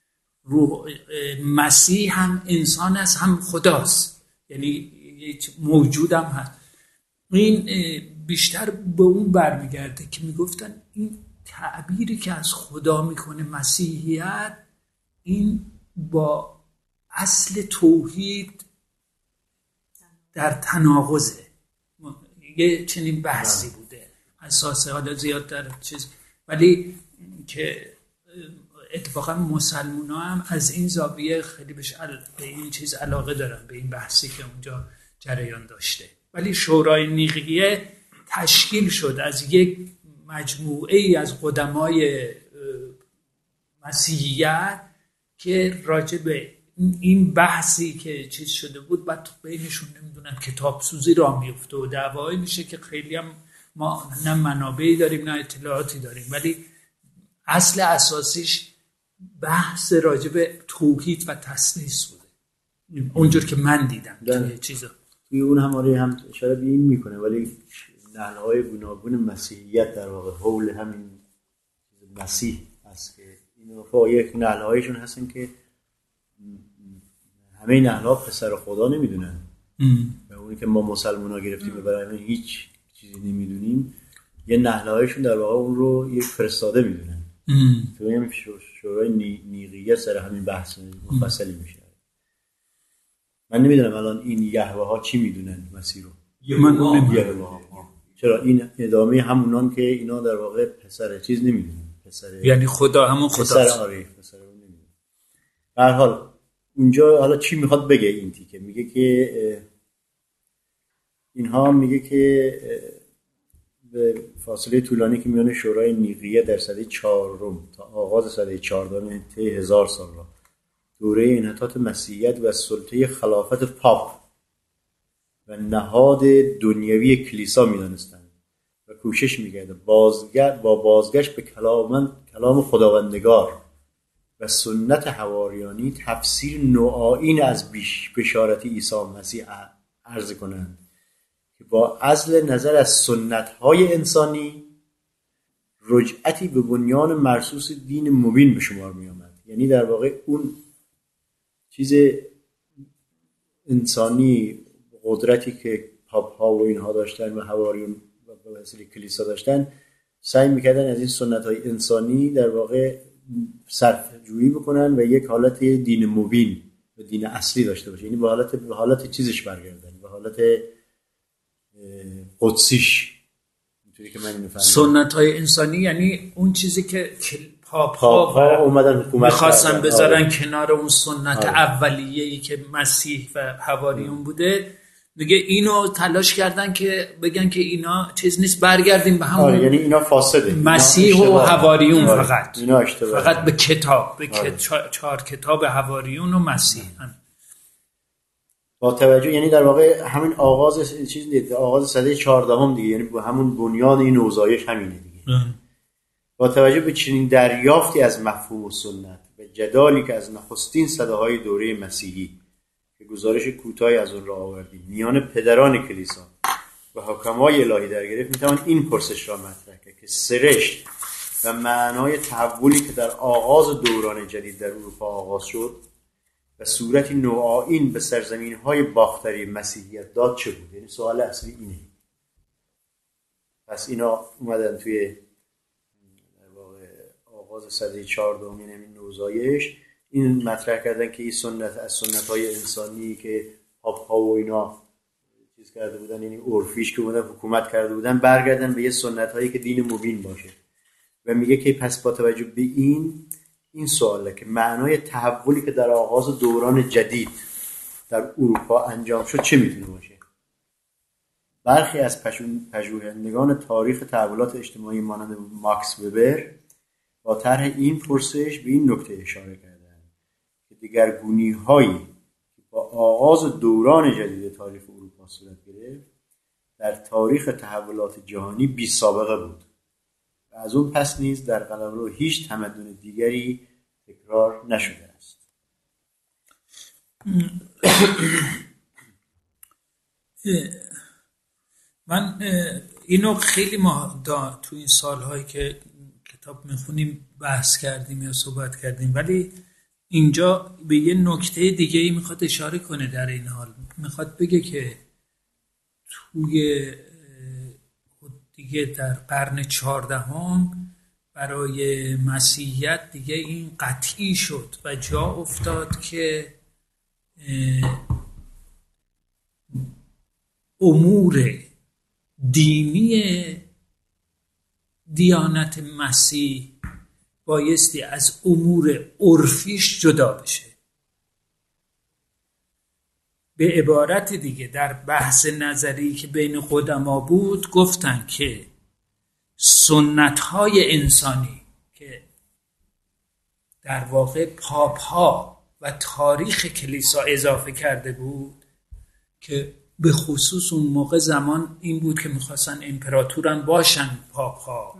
مسیح هم انسان است هم خداست، یعنی موجود هم هست. این بیشتر به اون برمیگرده که میگفتن این تعبیری که از خدا میکنه مسیحیت این با اصل توحید در تناقضه. یه چنین بحثی بوده اساسه، حالا زیاد در چیز، ولی که اتفاقا مسلمان ها هم از این زاویه خیلی به این چیز علاقه دارن، به این بحثی که اونجا جریان داشته. ولی شورای نیقیه تشکیل شد از یک مجموعه ای از قدمای مسیحیت که راجع به این بحثی که چیز شده بود بعد بینشون نمیدونم کتاب سوزی را میفته و دعوایی میشه که خیلی هم ما نه منابعی داریم نه اطلاعاتی داریم، ولی اصل اساسیش بحث راجع به توحید و تثلیث بوده اونجور که من دیدم توی چیزا. توی اون هم اشاره به این میکنه، ولی نهل‌های گوناگون مسیحیت در واقع حول همین مسیح هست که اینا یک نهل‌هایشون هستن که همه نهل‌ها پسر خدا نمیدونن و اونی که ما مسلمان‌ها گرفتیم برای هیچ چیزی نمیدونیم، یه نهل‌هایشون در واقع اون رو یک فرستاده میدونن. تو همین شورای نیقیه سر همین بحث مفصلی میشه. من نمیدونم الان این یهوه ها چی میدونن مسیح رو. من نمیدونم چرا این ادامه همونان که اینا در واقع پسر چیز نمیدونن، پسر یعنی خدا همون خداست. پسر اون نمیدونن. به هر حال اونجا حالا چی میخواد بگه این تیکه؟ میگه که اینها میگه که به فاصله طولانی که میان شورای نیقیه در سده 4 تا آغاز سده 14 طی 1000 سال را دوره انحطاط مسیحیت و سلطه خلافت پاپ و نهاد دنیوی کلیسا می‌دانستند و کوشش می‌کردند با بازگشت به کلام خداوندگار و سنت حواریانی تفسیر نوآیین از بشارت عیسی مسیح عرضه کنند که با عزل نظر از سنت‌های انسانی رجعتی به بنیان مرصوص دین مبین به شمار می‌آمد. یعنی در واقع اون چیز انسانی، قدرتی که پاپ‌ها و اینها داشتن و حواریون و به وسیله کلیسا داشتن، سعی می‌کردن از این سنت‌های انسانی در واقع صرفه‌جویی بکنن و یک حالت دین مبین و دین اصلی داشته باشه. یعنی به حالت چیزش برگردن، به حالت قدسیش. اینطوری که من اینو فهمیدم. سنت‌های انسانی یعنی اون چیزی که پاپ‌ها اومدن حکومت می‌خواستن بذارن کنار اون سنت اولیه‌ای که مسیح و حواریون بوده. دیگه اینو تلاش کردن که بگن که اینا چیز نیست، برگردیم به همون. یعنی اینا فاسده، مسیح و حواریون. فقط اینا اشتباه، فقط به کتاب، به 4 کتاب حواریون و مسیح. با توجه، یعنی در واقع همین آغاز چیز دیگه، آغاز سده 14 دیگه، یعنی با همون بنیان این نوزایش همینه دیگه. با توجه به چنین دریافتی از مفهوم و سنت و جدالی که از نخستین سده‌های دوره مسیحی که گزارش کوتاهی از اون را آوردیم میان پدران کلیسا و حکمای الهی در گرفت، میتوان این پرسش را مطرح کرد که سرشت و معنای تحولی که در آغاز دوران جدید در اروپا آغاز شد و صورتی نوآیین به سرزمین‌های باختری مسیحیت داد چه بود؟ یعنی سوال اصلی اینه. پس اینا اومدن توی در واقع آغاز سده 14 یعنی نوزایش این مطرح کردن که این سنت از سنت‌های انسانی که پاپ‌ها و اینا چیز کرده بودن، یعنی عرفیش که اومدن حکومت کرده بودن، برگردن به یه سنت‌هایی که دین مبین باشه. و میگه که پس با توجه به این سواله که معنای تحولی که در آغاز دوران جدید در اروپا انجام شد چه میتونه باشه؟ برخی از پژوهندگان تاریخ تحولات اجتماعی مانند ماکس وبر با طرح این پرسش به این نکته اشاره کردند که دگرگونی‌هایی که با آغاز دوران جدید تاریخ اروپا صورت گرفت در تاریخ تحولات جهانی بی سابقه بود و از اون پس نیز در قلمرو هیچ تمدن دیگری تکرار نشده است. من اینو خیلی ما تو این سالهایی که کتاب میخونیم بحث کردیم یا صحبت کردیم، ولی اینجا به یه نکته دیگه ای میخواد اشاره کنه. در این حال میخواد بگه که توی دیگه در قرن 14 برای مسیحیت دیگه این قطعی شد و جا افتاد که امور دینی دیانت مسیح بایستی از امور عرفیش جدا بشه. به عبارت دیگه در بحث نظری که بین قدما بود گفتن که سنت‌های انسانی که در واقع پاپ‌ها و تاریخ کلیسا اضافه کرده بود، که به خصوص اون موقع زمان این بود که می‌خواستن امپراتوران باشن پاپ‌ها،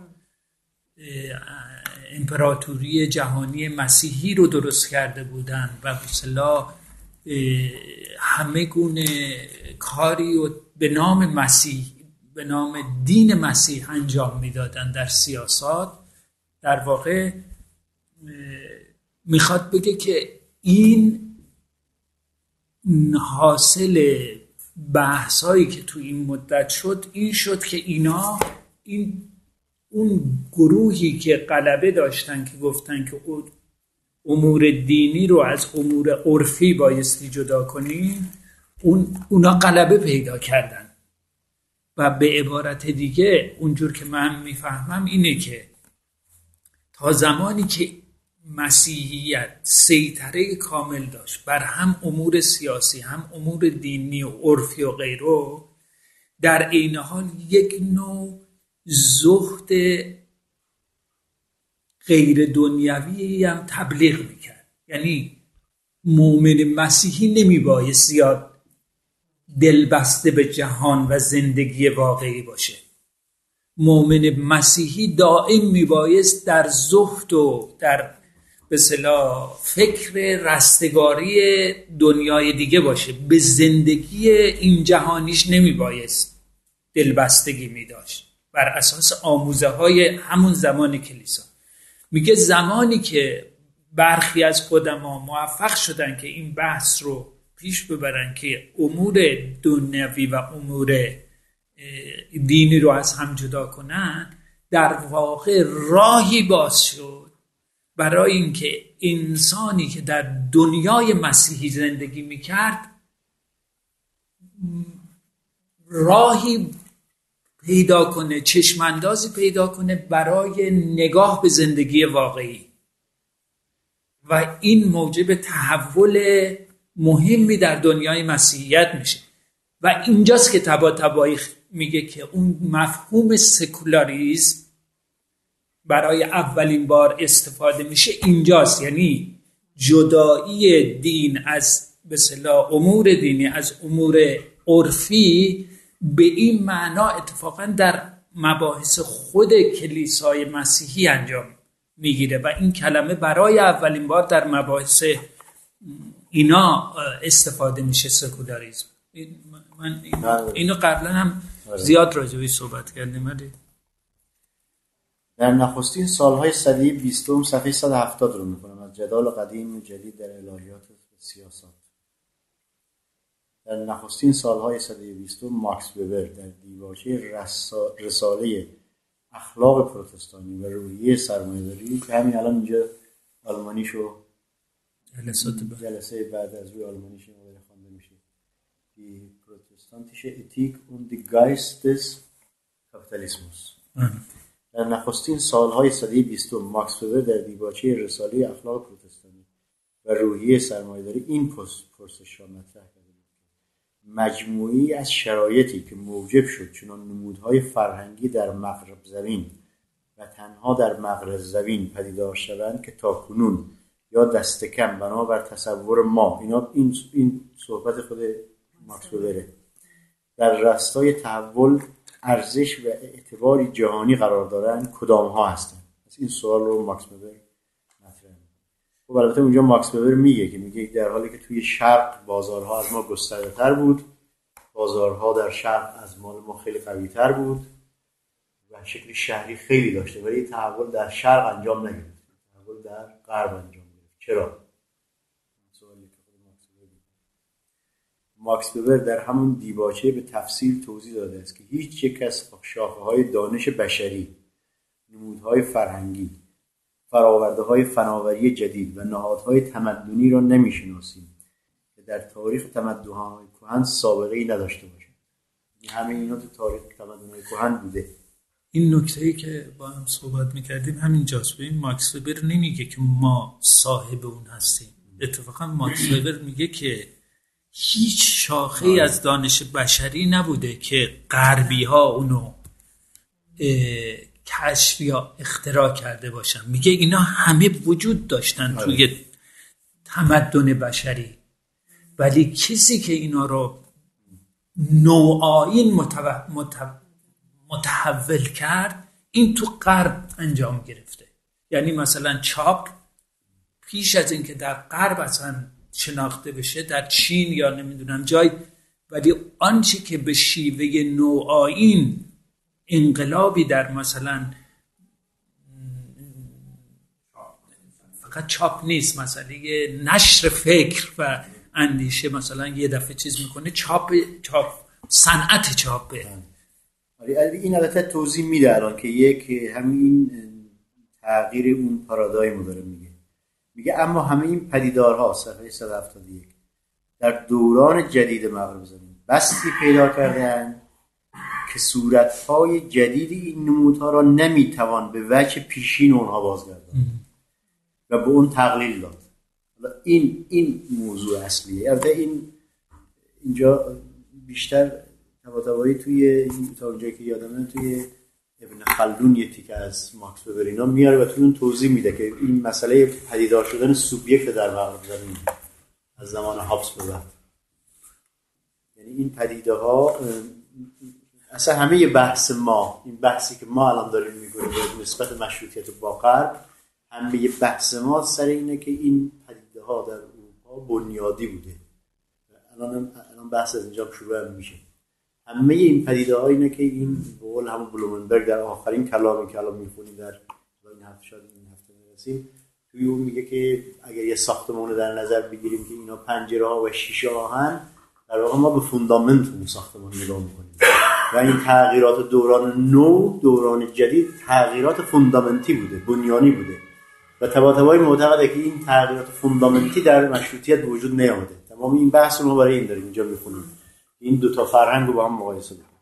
امپراتوری جهانی مسیحی رو درست کرده بودن و مثلا همه گونه کاری و به نام مسیح، به نام دین مسیح انجام میدادن در سیاست. در واقع میخواد بگه که این حاصل بحثایی که تو این مدت شد این شد که اینا اون گروهی که غلبه داشتن که گفتن که امور دینی رو از امور عرفی بایستی جدا کنیم، اونا غلبه پیدا کردن. و به عبارت دیگه اونجور که من میفهمم اینه که تا زمانی که مسیحیت سیطره کامل داشت بر هم امور سیاسی هم امور دینی و عرفی و غیره، در عین حال یک نوع زهد غیر دنیوی هم تبلیغ میکرد. یعنی مؤمن مسیحی نمیباید زیاد دلبسته به جهان و زندگی واقعی باشه. مؤمن مسیحی دائم میبایست در زهد و در به اصطلاح فکر رستگاری دنیای دیگه باشه، به زندگی این جهانیش نمیبایست دلبستگی میداشت بر اساس آموزه های همون زمان کلیسا. میگه زمانی که برخی از قدما موفق شدن که این بحث رو پیش ببرن که امور دنیوی و امور دینی رو از هم جدا کنن، در واقع راهی باز شد برای اینکه انسانی که در دنیای مسیحی زندگی میکرد راهی پیدا کنه، چشماندازی پیدا کنه برای نگاه به زندگی واقعی، و این موجب تحول مهمی در دنیای مسیحیت میشه. و اینجاست که طباطبایی میگه که اون مفهوم سکولاریسم برای اولین بار استفاده میشه اینجاست، یعنی جدایی دین از به اصطلاح امور دینی از امور عرفی. به این معنا اتفاقا در مباحث خود کلیسای مسیحی انجام میگیره و این کلمه برای اولین بار در مباحث اینا استفاده میشه، سکولاریسم. من اینو قبلا هم زیاد راجعش صحبت کردیم. در نخستین سالهای سده 20 صفحه 170 رو میکنم از جدال قدیم جدید در الهیات سیاست. در نخستین سالهای سده 20 ماکس وبر در دیباچه رساله اخلاق پروتستانی و روحیه سرمایه‌داری که همین الان اینجا آلمانیشو جلسه بعد از روی آلمانیش خوانده میشه، die protestantische Ethik und die Geist des Kapitalismus. در نخستین سالهای سده 20 ماکس وبر در دیباچه رساله اخلاق پروتستانی و روحیه سرمایه‌داری این پرسش را مطرح کرد: مجموعی از شرایطی که موجب شد چنان نمودهای فرهنگی در مغرب زمین و تنها در مغرب زمین پدیدار شوند که تاکنون یا دست کم بنابر تصور ما، این صحبت خود ماکس وبره، در راستای تحول ارزش و اعتباری جهانی قرار دارند، کدام ها هستند؟ این سوال رو ماکس وبر مطرح می‌کنه. خب البته اونجا ماکس وبر میگه در حالی که توی شرق بازارها از ما گسترده‌تر بود، بازارها در شرق از ما خیلی قوی‌تر بود و شکل شهری خیلی داشته، ولی تحول در شرق انجام نگرفت، تحول در غرب انجام گرفت. چرا؟ سوالی که خود ماکس وبر در همون دیباچه به تفصیل توضیح داده است که هیچ یک از شاخه‌های دانش بشری، نمودهای فرهنگی، فراورده‌های فناوری جدید و نهادهای تمدنی را نمی‌شناسیم که در تاریخ تمدن‌های کهن سابقه‌ای نداشته باشند. همه اینا تو تاریخ تمدن‌های کهن بوده. این نکته‌ای که با هم صحبت می‌کردیم همینجاست. ببین ماکس وبر نمیگه که ما صاحب اون هستیم. اتفاقا ماکس وبر میگه که هیچ شاخه‌ای از دانش بشری نبوده که غربی‌ها اونو کشف یا اختراع کرده باشن. میگه اینا همه وجود داشتن توی تمدن بشری، ولی کسی که اینا رو نوعاین متحول کرد این تو غرب انجام گرفته. یعنی مثلا چاپ پیش از اینکه در غرب اصلا شناخته بشه در چین یا نمیدونم جای، ولی آنچه که به شیوه نوعاین انقلابی در مثلا فقط چاپ نیست، مثلا نشر فکر و اندیشه مثلا یه دفعه چیز میکنه، چاپ صنعت چاپه. این البته توضیح میده الان که یک همین تغییر اون پارادایم رو داره میگه اما همه این پدیدارها صفحه 171 در دوران جدید مغرب زمین بستی پیدا کردن که صورتهای جدید این نمودها را نمیتوان به وجه پیشین اونها بازگرداند و به اون تقلیل داد. این موضوع اصلیه. البته اینجا بیشتر طباطبایی توی تا اونجایی که یادمه توی ابن خلدون یه تیکه از ماکس وبر اینا میاره و توی اون توضیح میده که این مسئله پدیدار شدن سوبیکت در مغرب زمین از زمان هابس به بعد، یعنی این پدیده ها اصلا همه بحث ما، این بحثی که ما الان داریم میکنیم نسبت مشروطیت با غرب، همه بحث ما سر اینه که این پدیده ها در اروپا بنیادی بوده. الان بحث از اینجا شروع میشه. همه این پدیده ها اینه که این به قول همون بلومنبرگ در آخرین کلامی که الان میخونیم در این هفته میرسیم، توی اون میگه که اگر یه ساختمان رو در نظر بگیریم که اینا پنجره ها و شیشه هاهن، در واقع ما به فوندامنت اون ساختمان نگاه میکنیم و این تغییرات دوران نو، دوران جدید تغییرات فوندامنتی بوده، بنیانی بوده و طباطبایی معتقده که این تغییرات فوندامنتی در مشروطیت به وجود نیامده. تمام این بحث رو ما برای این داریم اینجا میخونیم، این دو تا فرهنگ رو با هم مقایسه کنیم.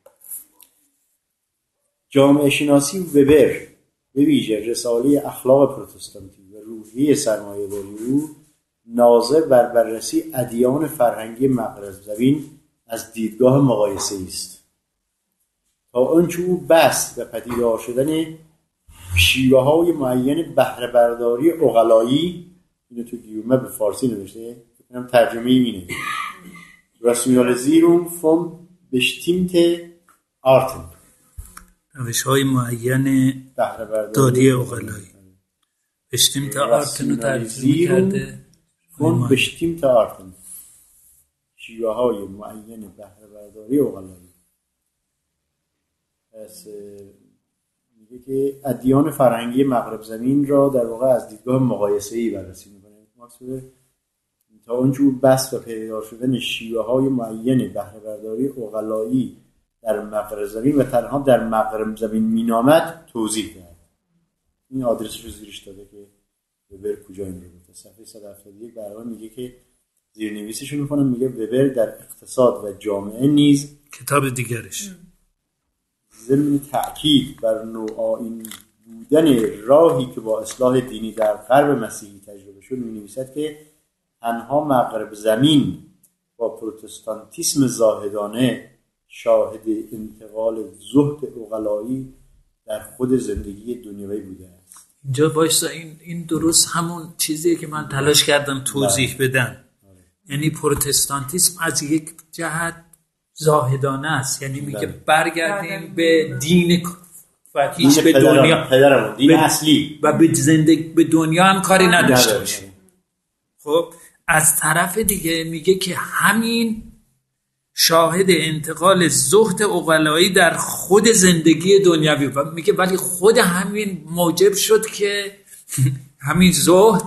جامعه شناسی وبر به ویژه رساله اخلاق پروتستانتی و روحیه سرمایه‌داری او ناظر بر بررسی ادیان فرهنگی مغرب زمین از دیدگاه مقایسه است. تا آنچه او بست و پدیدار شدن شیوه‌های معین بهره برداری عقلایی، اینو تو گیومه به فارسی نوشته، فکر ترجمه اینه: راسیونالیزیرung von bestimmte Arten، روش‌های معین بهره برداری عقلایی. bestimmte Arten رو ترجمه کرده von bestimmte Arten، شیوه‌های معین بهره برداری عقلایی. پس میگه که ادیان فرهنگی مغرب زمین را در واقع از دیدگاه مقایسه‌ای بررسی می‌کنه. مقصود تا اونجور بس و پیدا شدن شیوه‌های معین بهره برداری عقلایی در مغرب زمین و تنها در مغرب زمین مینامد توضیح داد. این آدرسش رو زیرش داده که وبر کجا این رو گفته. صفحه 171 برای میگه که زیرنویسش رو می‌کنم، میگه وبر در اقتصاد و جامعه نیز کتاب دیگرش ضمن تأکید بر نوعین بودن راهی که با اصلاح دینی در غرب مسیحی تجربه شد می‌نویسد که تنها مغرب زمین با پروتستانتیسم زاهدانه شاهد انتقال زهد عقلایی در خود زندگی دنیوی بوده است. اینجا بایستا این درست همون چیزیه که من تلاش کردم توضیح بدم. یعنی پروتستانتیسم از یک جهت زاهدانه است، یعنی میگه برگردیم به دین و هیچ به دنیا دین اصلی و به زندگی به دنیا هم کاری نداشته باشیم. خب از طرف دیگه میگه که همین شاهد انتقال زهد عقلایی در خود زندگی دنیوی و میگه ولی خود همین موجب شد که همین زهد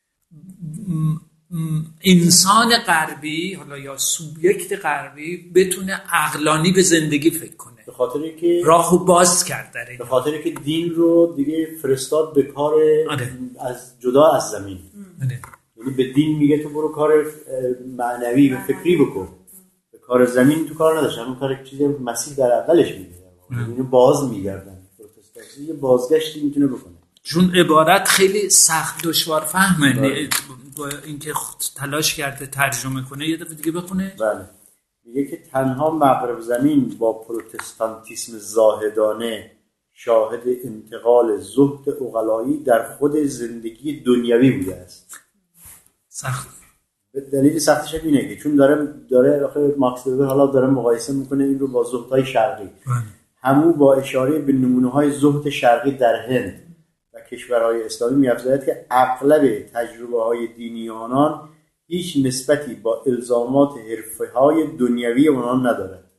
انسان غربی حالا یا سوبیکت غربی بتونه عقلانی به زندگی فکر کنه، به خاطر اینکه راهو باز کرد در این، به خاطر اینکه دین رو دیگه فرستاد به کار از جدا از زمین. یعنی به دین میگه تو برو کار معنوی و فکری بکن، به کار زمین تو کار نداشت. همون کار چیزی مسیح در اولش میگه، اینو باز میگردن. پروتستانتی یه بازگشتی میتونه بکنه، چون عبارت خیلی سخت دشوار فهمه. با اینکه تلاش کرده ترجمه کنه یه دفعه دیگه بخونه. بله میگه که تنها مغرب زمین با پروتستانتیسم زاهدانه شاهد انتقال زهد عقلایی در خود زندگی دنیوی بوده است. سخت. دلیل سختش اینه که چون داره آخه ماکس وبر حالا داره مقایسه میکنه این رو با زهدهای شرقی، همون با اشاره به نمونه‌های زهد شرقی در هند و کشورهای اسلامی می‌افزاید که اغلب تجربه‌های دینی آنان هیچ نسبتی با الزامات حرفه‌های دنیوی آنان ندارد.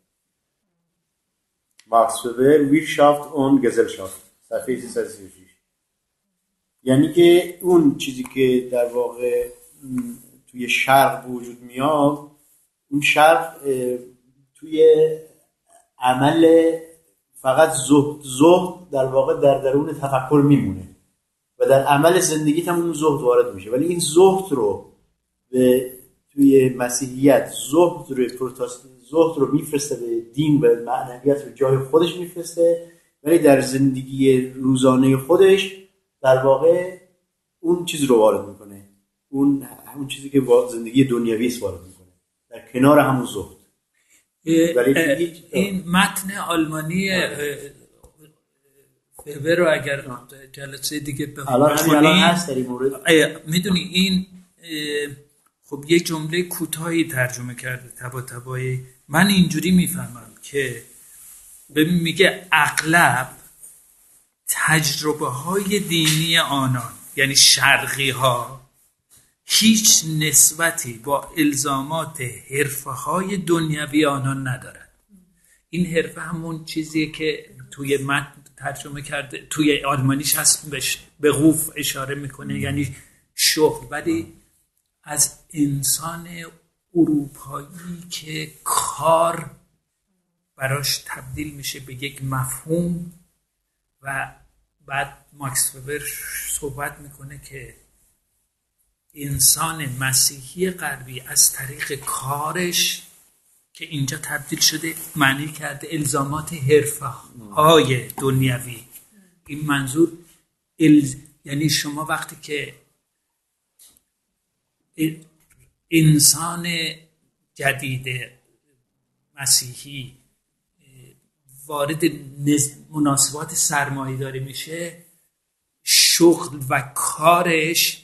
ماکس وبر ویرشافت اون گزلشافت صفحه 336. یعنی که اون چیزی که در واقع توی شرق وجود میاد، اون شرق توی عمل فقط زهد در واقع در درون تفکر میمونه و در عمل زندگیت هم اون زهد وارد میشه. ولی این زهد رو توی مسیحیت زهد رو میفرسته به دین و معنویت رو جای خودش میفرسته، ولی در زندگی روزانه خودش در واقع اون چیز رو وارد میکنه، همون چیزی که زندگی دنیوی است وارد میکنه در کنار همون زهد. این متن آلمانی وبر رو اگر جلسه دیگه بخونی الان هست در این مورد. میدونی این خب یک جمله کوتاهی ترجمه کرده طباطبایی من اینجوری میفهمم که میگه اغلب تجربه های دینی آنان، یعنی شرقی ها، هیچ نسبتی با الزامات حرفه های دنیوی آنان ندارد. این حرفه همون چیزیه که توی متن ترجمه کرده، توی آلمانیش هست به قوف اشاره میکنه، یعنی شغل. ولی از انسان اروپایی که کار براش تبدیل میشه به یک مفهوم و بعد ماکس وبر صحبت میکنه که انسان مسیحی غربی از طریق کارش که اینجا تبدیل شده معنی کرده الزامات حرفه‌های دنیوی. این منظور یعنی شما وقتی که انسان جدید مسیحی وارد مناسبات سرمایه‌داری میشه، شغل و کارش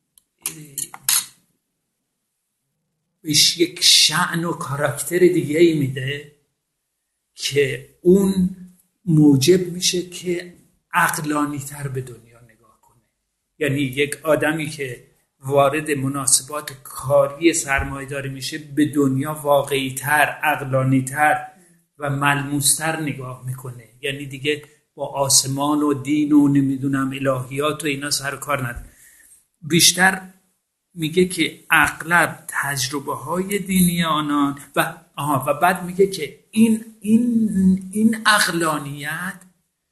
بهش یک شأن و کاراکتر دیگه ای میده که اون موجب میشه که عقلانی تر به دنیا نگاه کنه. یعنی یک آدمی که وارد مناسبات کاری سرمایه‌داری میشه به دنیا واقعی تر، عقلانی تر و ملموس تر نگاه میکنه. یعنی دیگه با آسمان و دین و نمیدونم الهیات و اینا سر کار نداره. بیشتر میگه که اغلب تجربه های دینی آنان و بعد میگه که این عقلانیت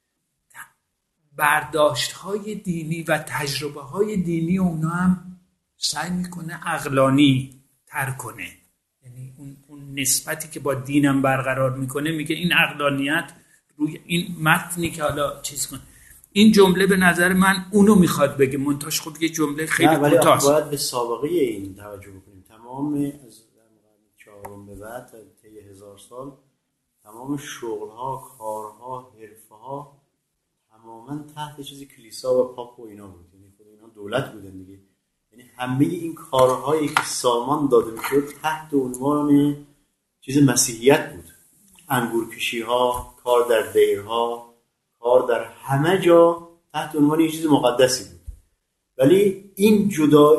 برداشت های دینی و تجربه های دینی اونا هم سعی میکنه عقلانی تر کنه. یعنی اون نسبتی که با دینم برقرار میکنه، میگه این عقلانیت روی این متنی که حالا چیز کنه. این جمله به نظر من اونو میخواد بگه، منتاش خب یه جمله خیلی کوتاست. باید به سابقه این توجه بکنیم. تمام از چهارم به بعد تا 1000 سال تمام شغل‌ها، کارها، حرفه‌ها تماما تحت چیز کلیسا و پاپ و اینا بود. یعنی خود اینا دولت بودن دیگه. یعنی همه این کارهایی که سامان داده میشد تحت عنوان چیز مسیحیت بود. انگورکشی‌ها، کار در دیرها، کار در همه جا تحت عنوان یه چیز مقدسی بود. ولی این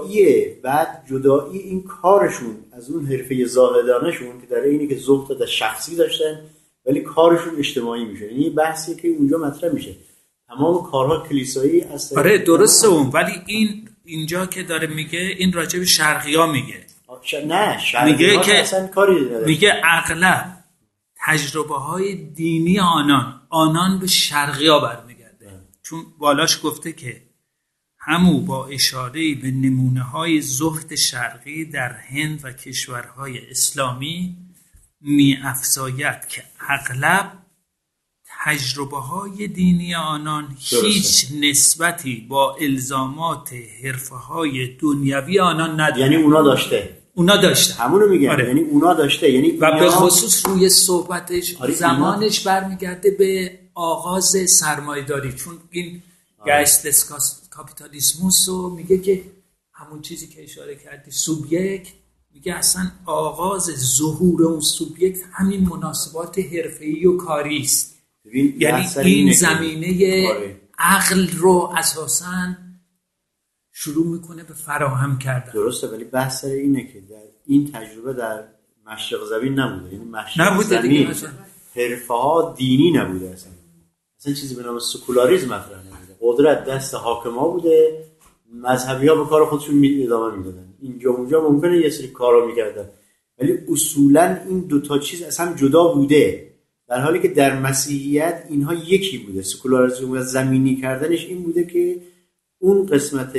جدایی این کارشون از اون حرفه زاهدانشون که در اینی که زهد شخصی داشتن ولی کارشون اجتماعی میشه. یعنی بحثی که اونجا مطرح میشه تمام کارها کلیسایی است. آره درسته اون، ولی اینجا که داره میگه این راجع به شرقی‌ها میگه. نه شرقی‌ها که اصلا کاری نداره. میگه اغلب تجربه های دینی آنان به شرقی‌ها برمیگرده. چون بالاش گفته که همو با اشاره به نمونه های زهد شرقی در هند و کشورهای اسلامی می افزاید که اغلب تجربه های دینی آنان هیچ نسبتی با الزامات حرفه های دنیوی آنان نداره. یعنی اونا داشته همونو میگن. آره. یعنی اونا داشته، یعنی و به خصوص روی صحبتش زمانش برمیگرده به آغاز سرمایه‌داری، چون این گشت کاپیتالیسموس رو میگه که همون چیزی که اشاره کردی سوبیکت، میگه اصلا آغاز ظهور اون سوبیکت همین مناسبات حرفه‌ای و کاری است. یعنی این زمینه عقل رو اساساً شروع میکنه به فراهم کردن. درسته، ولی بحث سر اینه که در این تجربه در مشرق زمین نبوده. یعنی مشرق زمین حرفه ها دینی نبوده، اصلا چیزی به نام سکولاریسم مطرح نبوده. قدرت دست حاکما بوده، مذهبی ها به کار خودشون ادامه میدادن. اینجا اونجا ممکنه یه سری کارا میکردن، ولی اصولا این دوتا چیز اصلا جدا بوده، در حالی که در مسیحیت اینها یکی بوده. سکولاریسم و زمینی کردنش این بوده که اون قسمت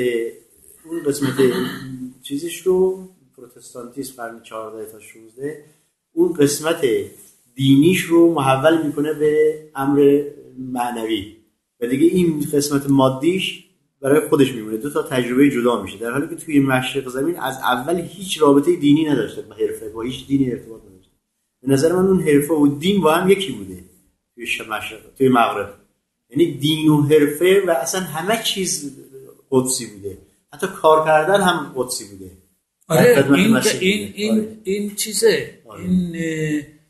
چیزش رو پروتستانتیسم قرن 14 تا 16 اون قسمت دینیش رو محول میکنه به امر معنوی و دیگه این قسمت مادیش برای خودش میمونه. دو تا تجربه جدا میشه، در حالی که توی مشرق زمین از اول هیچ رابطه دینی نداشته با حرفه، با هیچ دینی ارتباط نداشته. به نظر من اون حرفه و دین با هم یکی بوده توی مغرب. یعنی دین و حرفه و اصلا همه چیز قدسی بوده، حتی کار کردن هم قدسی بوده. آره این چیزه. آره. این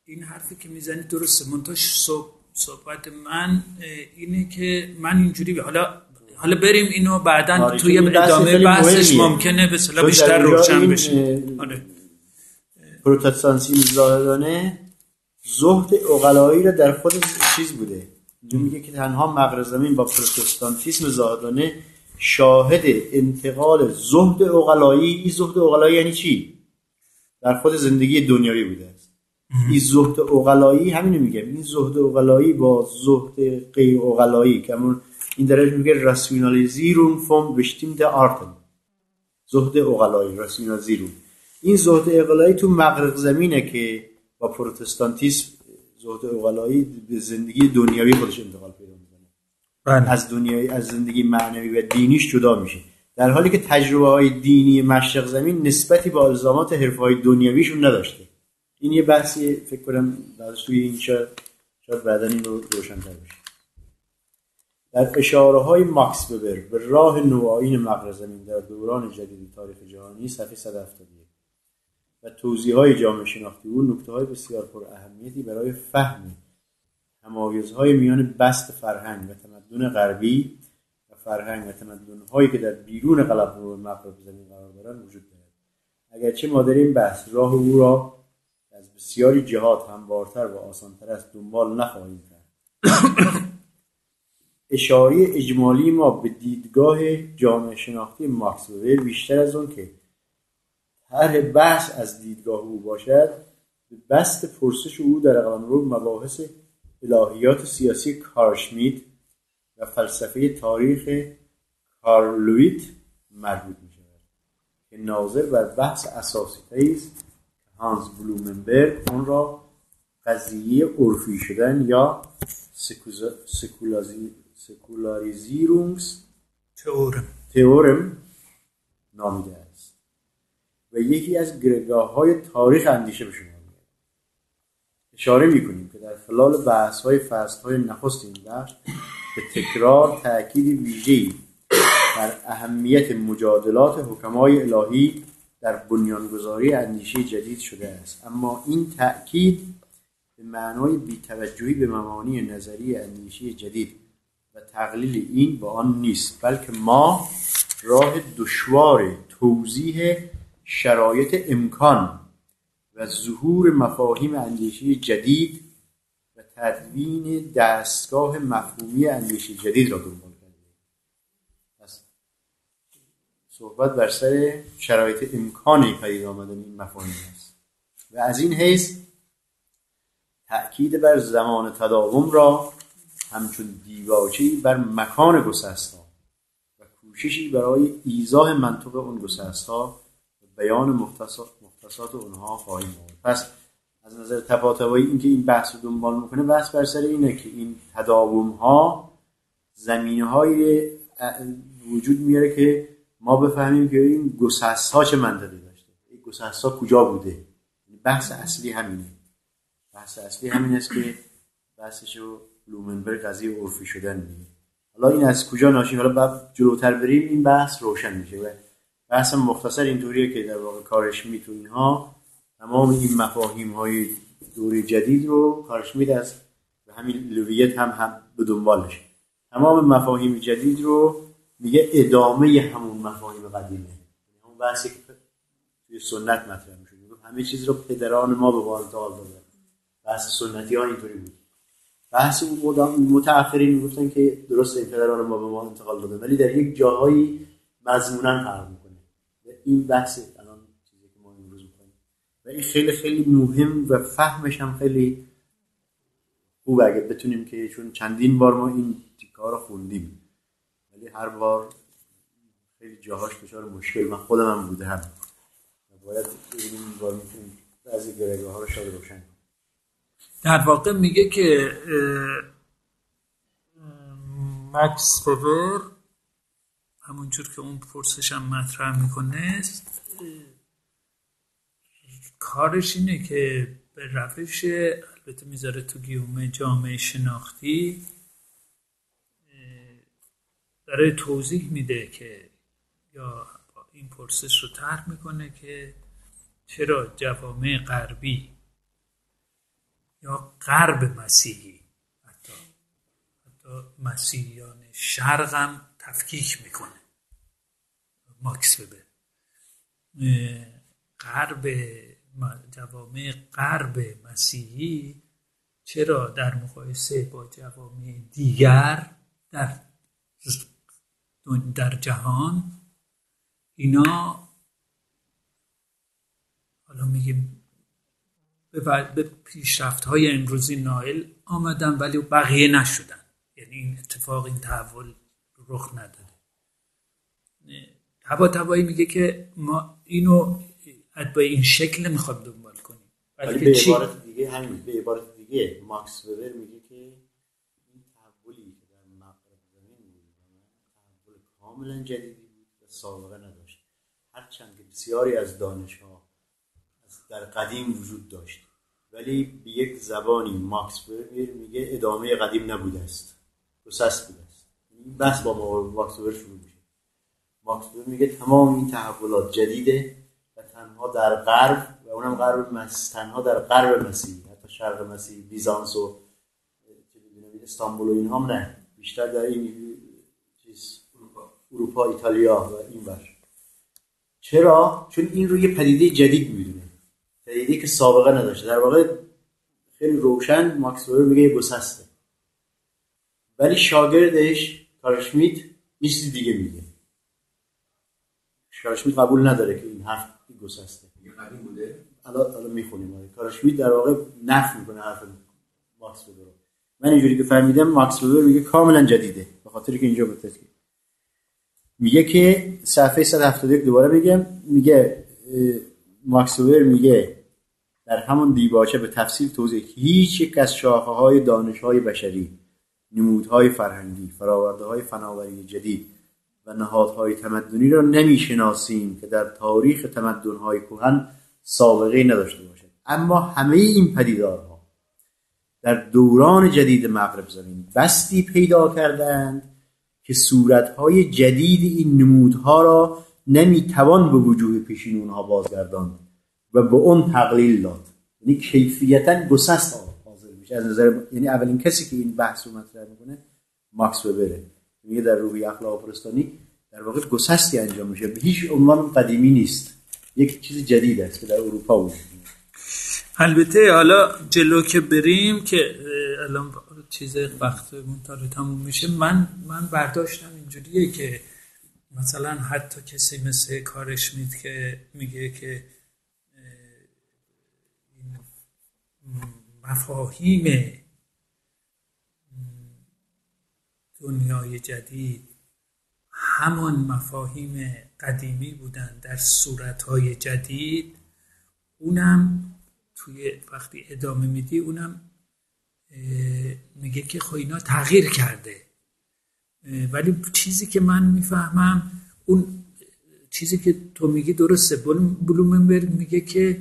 این حرفی که میزنی درسته، منتاش صحبت من اینه که من اینجوری حالا بریم اینو بعداً توی ادامه بحثش ممکنه به اصطلاح بیشتر روشن بشه. پروتستانتیسم زاهدانه زهد عقلایی را در خود چیز بوده. میگه که تنها مغرب زمین با پروتستانتیسم زاهدانه شاهد انتقال زهد عقلایی. این زهد عقلایی یعنی چی؟ در خود زندگی دنیوی بوده است. این زهد عقلایی همینو میگم، این زهد عقلایی با زهد غیر عقلایی که همون این درش میگه راسیونالیزیرون فون بشتیمده آرتن. زهد عقلایی، راسیونالیزیرون. این زهد عقلایی تو مغرب زمینه که با پروتستانتیسم زهد عقلایی به زندگی دنیوی خودش انتقال پیدا میکنه. از دنیای از زندگی معنوی و دینیش جدا میشه، در حالی که تجربه های دینی مشرق زمین نسبتی با الزامات حرفه‌های دنیویشون نداشته. این یه بحثی فکر کنم بعدش توی این شاید بعداً این رو روشن‌تر بشه. در اشاره‌های ماکس وبر به راه نوآیین مغرب زمین در دوران جدید تاریخ جهانی صفحه 171 و توضیح‌های جامعه شناختی او نکته‌های بسیار پر اهمیتی برای فهم تمایزهای میان بست فرهنگ و تمدن غربی و فرهنگ و تمدن‌هایی که در بیرون قلمرو مغرب زمین قرار دارند وجود دارد. اگرچه ما در این بحث راه او را از بسیاری جهات هموارتر و آسان‌تر است دنبال نخواهیم کرد. اشاره اجمالی ما به دیدگاه جامعه شناختی ماکس وبر بیشتر از اون که طرح بحث از دیدگاه او باشد، به بست پرسش او در قلمرو مباحث الهیات سیاسی کارل شمیت و فلسفه تاریخ کارل لویت مربوط می شود که ناظر بر بحث اساسی است. هانس بلومنبرگ اون را قضیه عرفی شدن یا سکولاریزیرونگس تئورم نامیده است و یکی از گرهگاه‌های تاریخ اندیشه به شما میاد. اشاره می‌کنیم که در خلال بحث‌های فصل‌های نخست این بخش به تکرار تأکید ویژه‌ای بر اهمیت مجادلات حکمای الهی در بنیانگذاری اندیشه جدید شده است، اما این تأکید به معنای بی‌توجهی به مبانی نظری اندیشه جدید و تقلیل این با آن نیست، بلکه ما راه دشوار توضیح شرایط امکان و ظهور مفاهیم اندیشه جدید و تدوین دستگاه مفهومی اندیشه جدید را دنبال کردیم. پس صحبت بر سر شرایط امکانی پدید آمدن این مفاهیم است و از این حیث تأکید بر زمان تداوم را همچون دیباچه‌ای بر مکان گسست‌ها و کوششی برای ایضاح منطق اون گسست‌ها و بیان مختصات اونها خواهیم آورد. پس از نظر طباطبایی این که این بحث رو دنبال میکنه، بحث بر سر اینه که این تداوم‌ها زمینه‌های وجود میاره که ما بفهمیم که این گسست‌ها چه منطقی داشته، این گسست‌ها کجا بوده. بحث اصلی همینه. بحث اصلی همین است که بحثشو بلومنبرگ قضیه عرفی شدن میگه. حالا این از کجا ناشی، حالا بعد جلوتر بریم این بحث روشن میشه. و بحث مختصر اینطوریه که در واقع کارل شمیت و اینها تمام این مفاهیم های دوره جدید رو کارل شمیت از همین لویت هم به دنبالشه. تمام مفاهیم جدید رو میگه ادامه همون مفاهیم قدیمه. همون بحثی که توی سنت مطرح میشه، همه چیز رو پدران ما به ما انتقال دادن. بحث سنتی ها اینطوری بود. بحث متأخرین میگفتن که درست این پدران ما به ما انتقال دادن، ولی در یک جاهایی مضموناً فرق میکنه. و این بحث الان چیزی که ما امروز میکنیم و این خیلی خیلی مهم و فهمش هم خیلی خوبه اگه بتونیم که، چون چندین بار ما این تیکار رو خوندیم ولی هر بار خیلی جاهاش دچار مشکل من خودم هم بوده هم باید این بار میتونیم بعضی گرهگاه ها رو شاید روشن کنیم. در واقع میگه که ماکس وبر همونجور که اون پرسش هم مطرح میکنه کارش اینه که به روش، البته میذاره تو گیومه، جامعه شناختی داره توضیح میده که یا این پرسش رو طرح میکنه که چرا جوامع غربی یا غرب مسیحی، حتی مسیحیان شرق هم تفکیک میکنه ماکس وبر. جوامع غرب مسیحی چرا در مقایسه با جوامع دیگر در جهان اینا حالا میگیم به پیشرفت‌های امروزی نائل آمدن ولی بقیه نشدن، یعنی این اتفاق، این تحول رخ نداده. طباطبایی میگه که ما اینو به این شکل نمیخوایم دنبال کنیم، ولی به عبارت دیگه همین، به عبارت دیگه ماکس وبر میگه که این تحولی که در مغرب زمین بود تحول کاملا جدیدی بود و سابقه نداشت، هرچند که بسیاری از دانش‌ها در قدیم وجود داشت ولی به یک زبانی ماکس وبر میگه ادامه قدیم نبوده است، گسست بوده است. این بحث با ماکس وبر شروع میشه. ماکس وبر میگه تمام این تحولات جدیده و تنها در غرب و اونم تنها در غرب مسیحی، حتی شرق مسیحی، بیزانس و استانبول و اینها هم نه، بیشتر در این اروپا، ایتالیا و این ور. چرا؟ چون این رو یه پدیده جدید میدونه، پدیده که سابقه نداشته. در واقع خیلی روشن ماکس وبر میگه گسسته، ولی شاگردش کارل شمیت یه چیز دیگه میگه. کارل شمیت قبول نداره که این حرف گسسته قدیم بوده. الان میخونیم. کارل شمیت در واقع نفی میکنه حرف ماکس وبر رو. من اینجوری که فهمیدم ماکس وبر میگه کاملا جدیده، به خاطر که اینجا بتاست میگه که صفحه 171 دوباره میگه ماکس وبر میگه در همون دیباچه به تفصیل توضیح که هیچ یک از شاخه‌های دانش‌های بشری، نمودهای فرهنگی، فراورده‌های فناوری جدید و نهادهای تمدنی را نمی‌شناسیم که در تاریخ تمدن‌های کهن سابقه نداشته باشد. اما همه این پدیدارها در دوران جدید مغرب زمین بستی پیدا کردند که صورت‌های جدید این نمودها را نمی‌توان به وجوه پیشین اونها بازگرداند و به اون تقلیل داد. یعنی کیفیتاً گسست حاضر میشه. از نظر یعنی اولین کسی که این بحث رو مطرح میکنه ماکس وبره. میگه در روحیه اخلاق پرستانی در واقع گسستی انجام میشه، به هیچ عنوان قدیمی نیست، یک چیز جدید است که در اروپا وجود داره. البته حالا جلو که بریم که الان چیز وقتمون تا تموم میشه، من برداشتم اینجوریه که مثلا حتی کسی مثل کارل شمیت که میگه که مفاهیم دنیای جدید همان مفاهیم قدیمی بودن در صورتهای جدید، اونم توی وقتی ادامه میدی اونم میگه که خب اینا تغییر کرده. ولی چیزی که من میفهمم، اون چیزی که تو میگی درسته. بلومنبرگ میگه که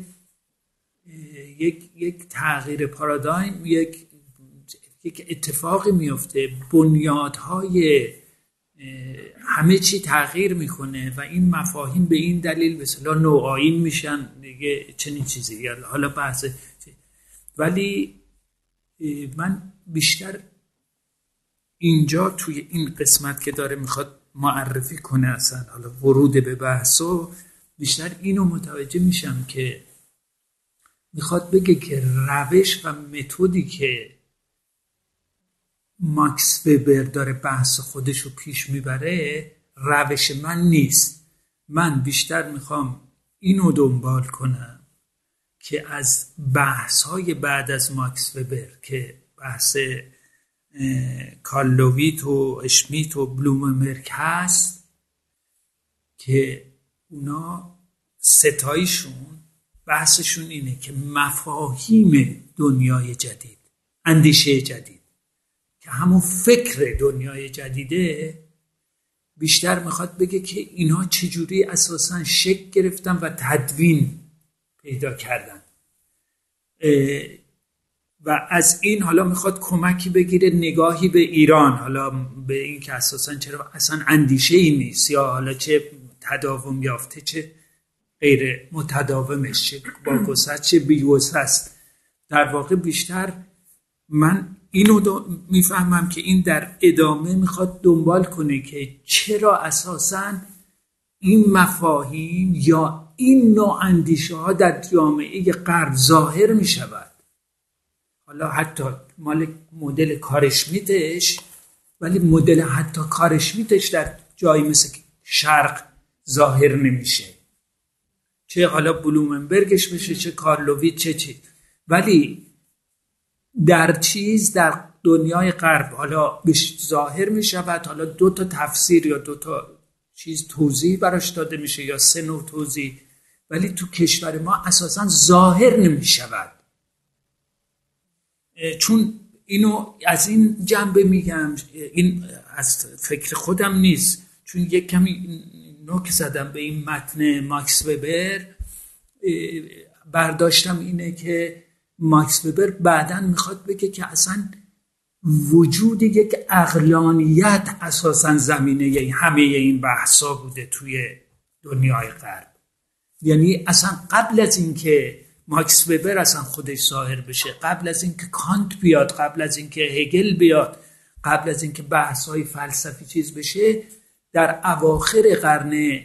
یک تغییر پارادایم، یک اتفاقی میفته، بنیادهای همه چی تغییر میکنه و این مفاهیم به این دلیل مثلا نوآیین میشن دیگه، چنین چیزی. حالا بحث، ولی من بیشتر اینجا توی این قسمت که داره میخواد معرفی کنه اصلا حالا ورود به بحثو، بیشتر اینو متوجه میشم که میخواد بگه که روش و متدی که ماکس وبر داره بحث خودشو پیش میبره روش من نیست. من بیشتر میخوام اینو دنبال کنم که از بحث‌های بعد از ماکس وبر که بحث کارل لویت و اشمیت و بلومنبرگ هست، که اونا ستایشون بحثشون اینه که مفاهیم دنیای جدید، اندیشه جدید که همون فکر دنیای جدیده، بیشتر میخواد بگه که اینا چجوری اساساً شکل گرفتن و تدوین پیدا کردن و از این حالا میخواد کمکی بگیره نگاهی به ایران، حالا به این که اساساً چرا اصلا اندیشه ای نیست، یا حالا چه تداوم یافته چه غیر متداومش، چه با گسست چه بی گسست. در واقع بیشتر من اینو میفهمم که این در ادامه میخواد دنبال کنه که چرا اساساً این مفاهیم یا این نوع اندیشه ها در جامعه غرب ظاهر میشود. حالا حتی مال مدل کارشمیتش، ولی مدل حتی کارشمیتش در جایی مثل شرق ظاهر نمیشه، چه حالا بلومنبرگش بشه چه کارلوویچ چه ولی در دنیای غرب حالا ظاهر میشود. حالا 2 تا تفسیر یا 2 تا چیز توضیح براش داده میشه یا 3 نوع توضیح، ولی تو کشور ما اساساً ظاهر نمیشود. چون اینو از این جنبه میگم، این از فکر خودم نیست، چون یک کمی نوک زدم به این متن ماکس وبر، برداشتم اینه که ماکس وبر بعداً میخواد بگه که اصلا وجود یک عقلانیت اساساً زمینه همه این بحثا بوده توی دنیای غرب. یعنی اصلا قبل از اینکه ماکس وبر اصلا خودش ظاهر بشه، قبل از اینکه کانت بیاد، قبل از اینکه هگل بیاد، قبل از اینکه بحث‌های فلسفی چیز بشه، در اواخر قرن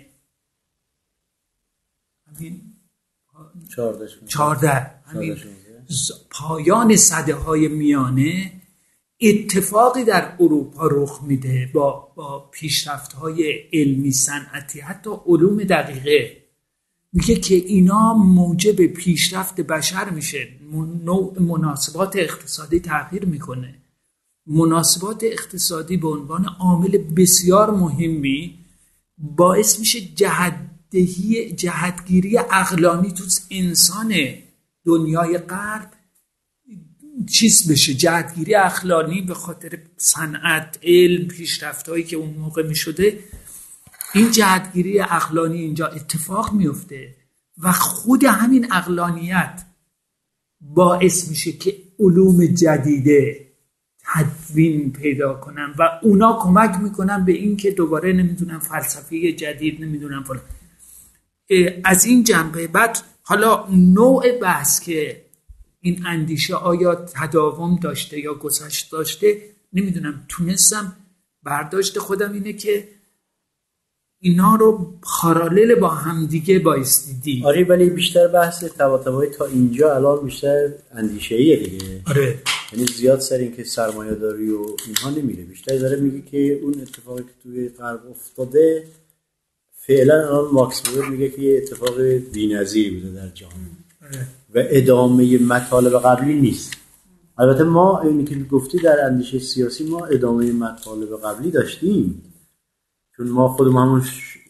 14 پایان سده‌های میانه اتفاقی در اروپا رخ میده با پیشرفت‌های علمی صنعتی، حتی علوم دقیقه. میگه که اینا موجب پیشرفت بشر میشه. نوع مناسبات اقتصادی تغییر میکنه. مناسبات اقتصادی به عنوان عامل بسیار مهمی باعث میشه جهتگیری عقلانی تو انسان دنیای غرب چیز بشه، جهتگیری عقلانی به خاطر صنعت، علم، پیشرفت‌هایی که اون موقع میشده. این جهتگیری عقلانی اینجا اتفاق میفته و خود همین عقلانیت باعث میشه که علوم جدیده تدوین پیدا کنن و اونا کمک میکنن به این که دوباره نمیدونم فلسفه جدید نمیدونم فلان. از این جنبه بعد حالا نوع بحث که این اندیشه آیا تداوم داشته یا گذشت داشته نمیدونم، تونستم برداشت خودم اینه که اینا رو پارالل با هم دیگه بایستی دید. آره، ولی بیشتر بحث طباطبایی تا اینجا الان بیشتر اندیشه‌ایه دیگه. آره، یعنی زیاد سر این که سرمایه‌داری و اینها نمیره، بیشتر داره میگه که اون اتفاقی که توی غرب افتاده فعلا الان ماکس وبر میگه که یه اتفاق بی‌نظیری بوده در جهان. آره. و ادامه مطالب قبلی نیست. البته ما اینی که گفتی در اندیشه سیاسی ما ادامه مطالب قبلی داشتیم، چون ما خودمون همون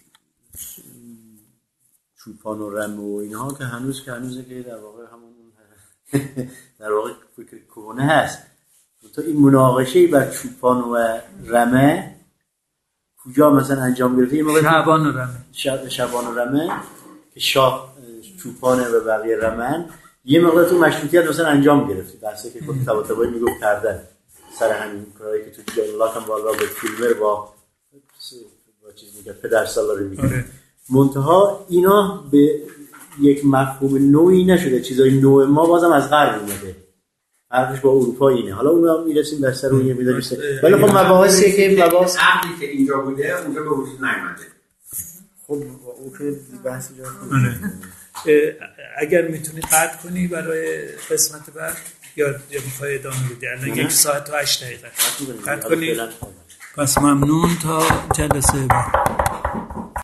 چوپان و رمه و اینها که هنوزه که در واقع همون در واقع فکر کهنه هست. تو این مناقشه بر چوپان و رمه کجا مثلا انجام گرفته؟ شعبان و رمه که شاه چوپانه و بقیه رمن، یه مقدار تو مشروطیت مثلا انجام گرفته، بحثی که خود طباطبایی میگفت کردن سر همین کارهایی که تو جان لاک هم با رابرت فیلمر با چیز میگه پدر سالاری میگه. منتها اینا به یک مفهوم نوعی نشده، چیزای نوع ما بازم از غرب اومده، فرقش با اروپا اینه. حالا اون میرسیم در سر اون یه میذاریم، ولی خب مباحثی که مباحث عقلی که اینجا بوده اونجا به وجود نیومده. خب اون که بحث جا اگر میتونی قطع کنی برای قسمت بعد یا میخوای ادامه بدی؟ الان 1 ساعت و 8 دقیقه قطع کنی. پس ممنون تا جلسه بعد.